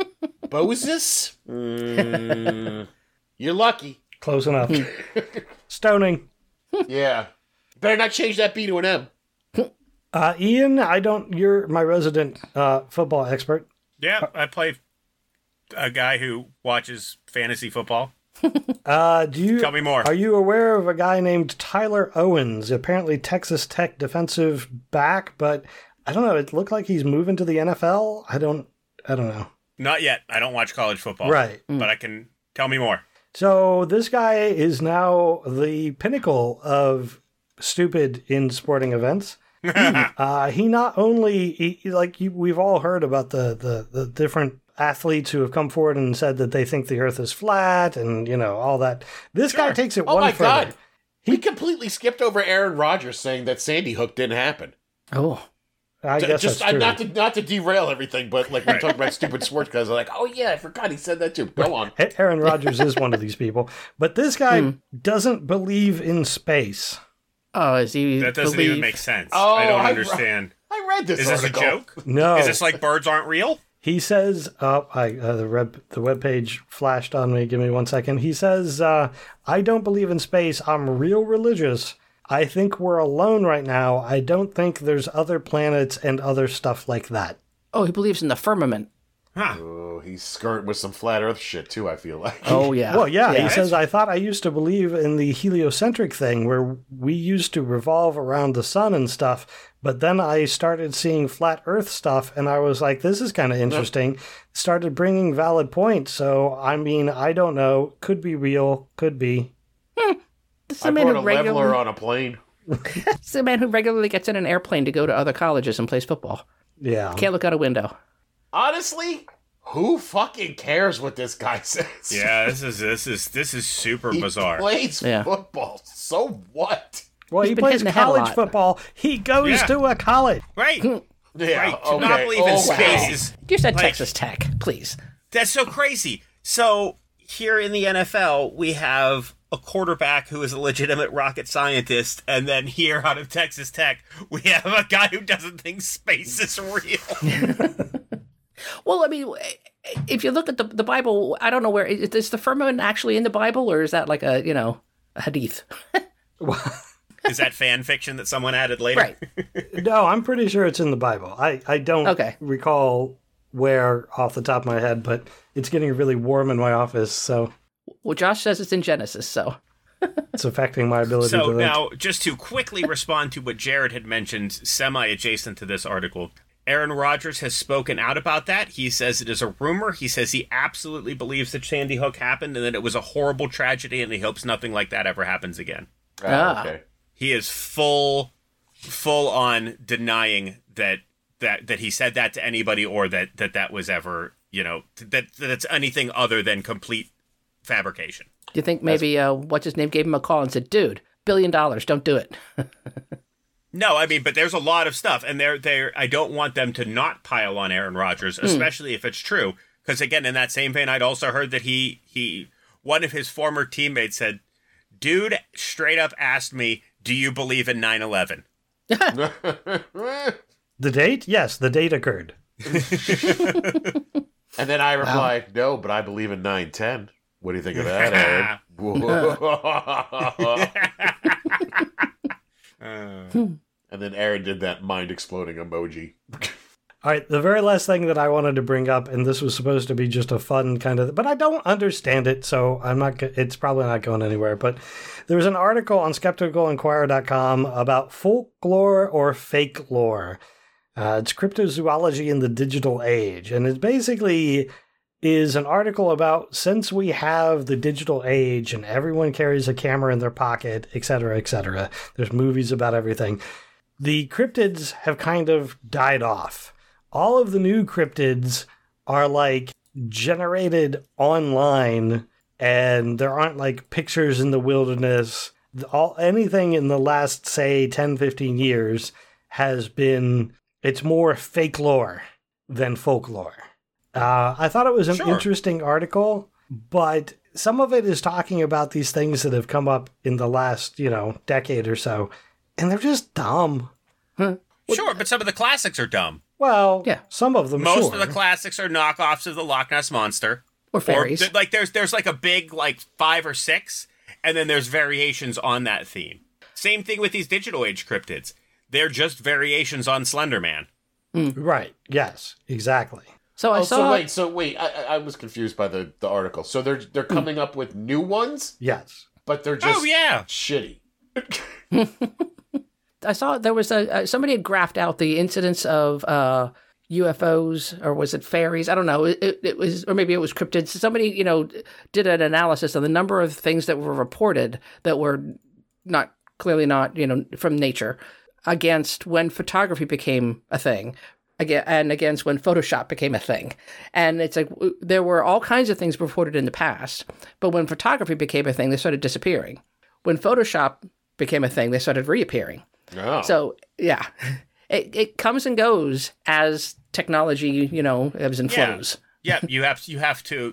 Moses? You're lucky. Close enough. Stoning. Yeah. Better not change that B to an M. Ian, you're my resident football expert. Yeah, I play a guy who watches fantasy football. Tell me more. Are you aware of a guy named Tyler Owens, apparently Texas Tech defensive back, but I don't know, it looked like he's moving to the NFL? I don't know. Not yet. I don't watch college football. Right. But I can tell me more. So this guy is now the pinnacle of stupid in sporting events. He not only we've all heard about the different athletes who have come forward and said that they think the earth is flat and all that. This guy takes it one further. God. We completely skipped over Aaron Rodgers saying that Sandy Hook didn't happen. Oh. I guess that's true. Not to derail everything, but like we're talking about stupid sports guys, are like, oh yeah, I forgot he said that too. Go on. Aaron Rodgers is one of these people, but this guy doesn't believe in space. Oh, is he? That doesn't even make sense. Oh, I don't understand. I read this. Is this article. a joke? No. Is this like birds aren't real? He says, the webpage flashed on me. Give me 1 second. He says, I don't believe in space. I'm real religious. I think we're alone right now. I don't think there's other planets and other stuff like that. Oh, he believes in the firmament. Huh. Oh, he's skirting with some flat Earth shit too. I feel like. Oh yeah. Well, yeah. He says, I thought I used to believe in the heliocentric thing where we used to revolve around the sun and stuff. But then I started seeing flat Earth stuff, and I was like, this is kind of interesting. Started bringing valid points. So, I mean, I don't know. Could be real. Could be. I brought a leveler on a plane. It's the man who regularly gets in an airplane to go to other colleges and plays football. Yeah. Can't look out a window. Honestly, who fucking cares what this guy says? Yeah, this is super bizarre. He plays football. So what? Well, he plays college football. He goes to a college. Right. Yeah. Right. To not believe in space is You said Texas Tech, please. That's so crazy. So here in the NFL, we have a quarterback who is a legitimate rocket scientist, and then here out of Texas Tech, we have a guy who doesn't think space is real. Well, I mean, if you look at the Bible, I don't know where is the firmament actually in the Bible, or is that like a hadith? Is that fan fiction that someone added later? Right. No, I'm pretty sure it's in the Bible. I don't recall where off the top of my head, but it's getting really warm in my office, so. Well, Josh says it's in Genesis, so. It's affecting my ability to think. So now, just to quickly respond to what Jared had mentioned, semi-adjacent to this article, Aaron Rodgers has spoken out about that. He says it is a rumor. He says he absolutely believes that Sandy Hook happened and that it was a horrible tragedy, and he hopes nothing like that ever happens again. Okay. He is full on denying that he said that to anybody, or that was ever, that's anything other than complete fabrication. Do you think maybe what's his name gave him a call and said, "Dude, $1 billion, don't do it." No, I mean, but there's a lot of stuff, and I don't want them to not pile on Aaron Rodgers, especially if it's true. Because again, in that same vein, I'd also heard that one of his former teammates said, "Dude, straight up asked me, do you believe in 9/11?" The date? Yes, the date occurred. And then I replied, no, but I believe in 9/10. What do you think of that, Aaron? And then Aaron did that mind-exploding emoji. All right, the very last thing that I wanted to bring up, and this was supposed to be just a fun kind of, but I don't understand it, so I'm not. It's probably not going anywhere. But there was an article on SkepticalInquirer.com about folklore or fake lore. It's cryptozoology in the digital age, and it basically is an article about since we have the digital age and everyone carries a camera in their pocket, etc., etc. There's movies about everything. The cryptids have kind of died off. All of the new cryptids are like generated online, and there aren't like pictures in the wilderness. Anything in the last, say, 10, 15 years has been, it's more fake lore than folklore. I thought it was an interesting article, but some of it is talking about these things that have come up in the last, decade or so, and they're just dumb. Sure, but some of the classics are dumb. Well, yeah, some of them. Most of the classics are knockoffs of the Loch Ness Monster or fairies. Or, there's like a big 5 or 6, and then there's variations on that theme. Same thing with these digital age cryptids. They're just variations on Slender Man. Right. Yes. Exactly. So I saw. So wait. I was confused by the article. So they're coming up with new ones. Yes. But they're just shitty. I saw there was somebody had graphed out the incidence of UFOs, or was it fairies? I don't know. It was, or maybe it was cryptids. Somebody, did an analysis of the number of things that were reported that were clearly not, from nature, against when photography became a thing, and against when Photoshop became a thing. And it's like there were all kinds of things reported in the past, but when photography became a thing, they started disappearing. When Photoshop became a thing, they started reappearing. Oh. So, yeah, it comes and goes as technology, ebbs and flows. Yeah, you have to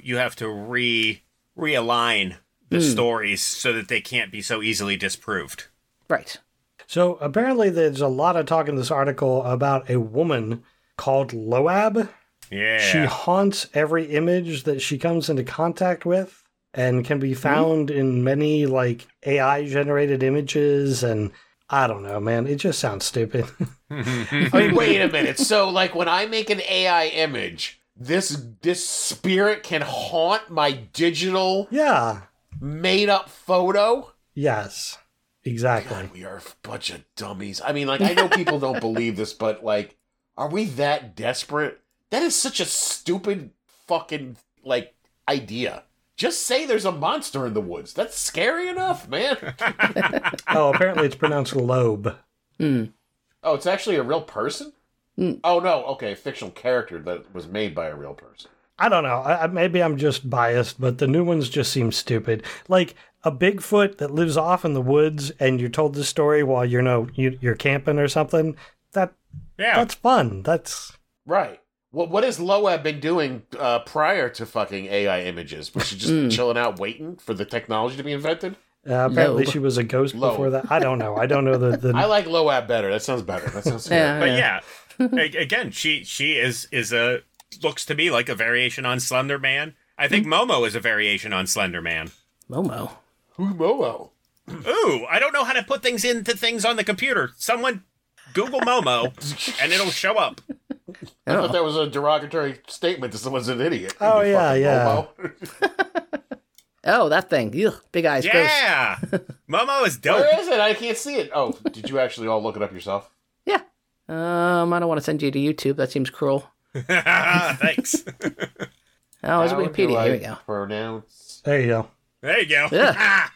realign the stories so that they can't be so easily disproved. Right. So apparently there's a lot of talk in this article about a woman called Loab. Yeah. She haunts every image that she comes into contact with and can be found in many AI-generated images, and I don't know, man. It just sounds stupid. Wait a minute. So, when I make an AI image, this spirit can haunt my digital, made-up photo? Yes, exactly. God, we are a bunch of dummies. I mean, I know people don't believe this, but, are we that desperate? That is such a stupid fucking, idea. Just say there's a monster in the woods. That's scary enough, man. Oh, apparently it's pronounced lobe. Oh, it's actually a real person? Oh, no. Okay, a fictional character that was made by a real person. I don't know. Maybe I'm just biased, but the new ones just seem stupid. Like a Bigfoot that lives off in the woods and you're told this story while you're camping or something. That's fun. That's... Right. Well, what has Loab been doing prior to fucking AI images? Was she just chilling out waiting for the technology to be invented? Apparently she was a ghost before that. I don't know. I don't know the... I like Loab better. That sounds better. That sounds good. But again, she is looks to me like a variation on Slender Man. I think Momo is a variation on Slender Man. Momo? Who's Momo? Ooh, I don't know how to put things into things on the computer. Someone Google Momo and it'll show up. I thought that was a derogatory statement to someone's an idiot. Oh, yeah. Oh, that thing. Ugh, big eyes. Yeah. Momo is dope. Where is it? I can't see it. Oh, did you actually all look it up yourself? Yeah. I don't want to send you to YouTube. That seems cruel. Thanks. Oh, it's Wikipedia. Here we go. Pronounce. There you go. There you go. Oh,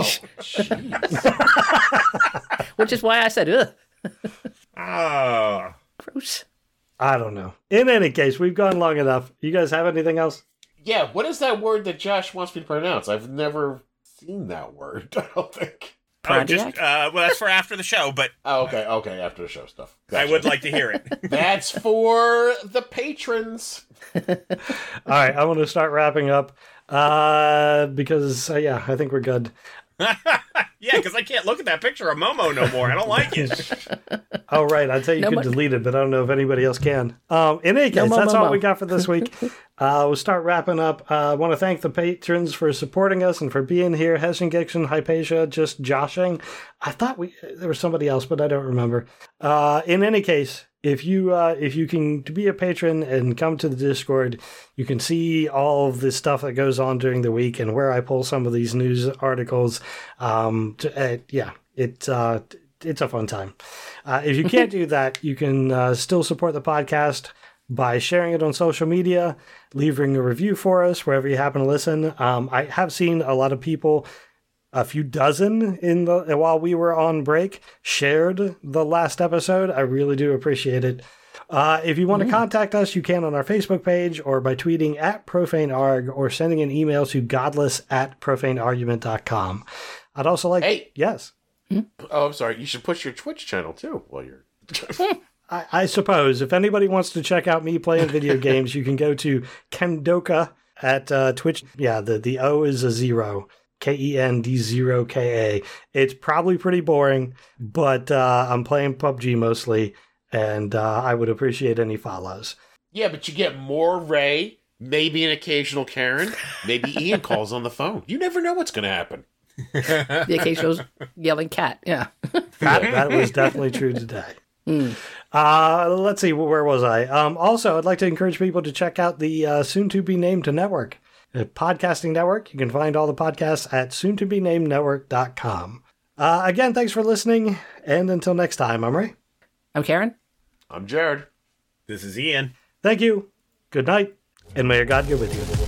jeez. Which is why I said, ugh. Oh. Gross. I don't know. In any case, we've gone long enough. You guys have anything else? Yeah, what is that word that Josh wants me to pronounce? I've never seen that word, I don't think. Well, that's for after the show, but... Oh, okay, after the show stuff. Gotcha. I would like to hear it. That's for the patrons. All right, I want to start wrapping up because, I think we're good. Yeah, because I can't look at that picture of Momo no more. I don't like it. Oh, right. I'd say you could delete it, but I don't know if anybody else can. In any case, that's all we got for this week. We'll start wrapping up. I want to thank the patrons for supporting us and for being here. Hessian Gixon, Hypatia, just joshing. I thought there was somebody else, but I don't remember. In any case, if you can be a patron and come to the Discord, you can see all of the stuff that goes on during the week and where I pull some of these news articles. It's a fun time. If you can't do that, you can still support the podcast by sharing it on social media, leaving a review for us wherever you happen to listen. I have seen a lot of people, a few dozen while we were on break, shared the last episode. I really do appreciate it. If you want to contact us, you can on our Facebook page or by tweeting at profanearg or sending an email to godless@profaneargument.com. I'd also like... Yes. Oh, I'm sorry. You should push your Twitch channel, too, while you're... I suppose. If anybody wants to check out me playing video games, you can go to Kendoka at Twitch. Yeah, the O is a 0. KEND0KA. It's probably pretty boring, but I'm playing PUBG mostly, and I would appreciate any follows. Yeah, but you get more Ray, maybe an occasional Karen, maybe Ian calls on the phone. You never know what's going to happen. The occasional yelling cat, yeah. That was definitely true today. Let's see, where was I? Also, I'd like to encourage people to check out the soon-to-be-named network. Podcasting network. You can find all the podcasts at soon-to-be-named-network.com. Again, thanks for listening, and until next time, I'm Ray. I'm Karen. I'm Jared. This is Ian. Thank you. Good night, and may your God go with you.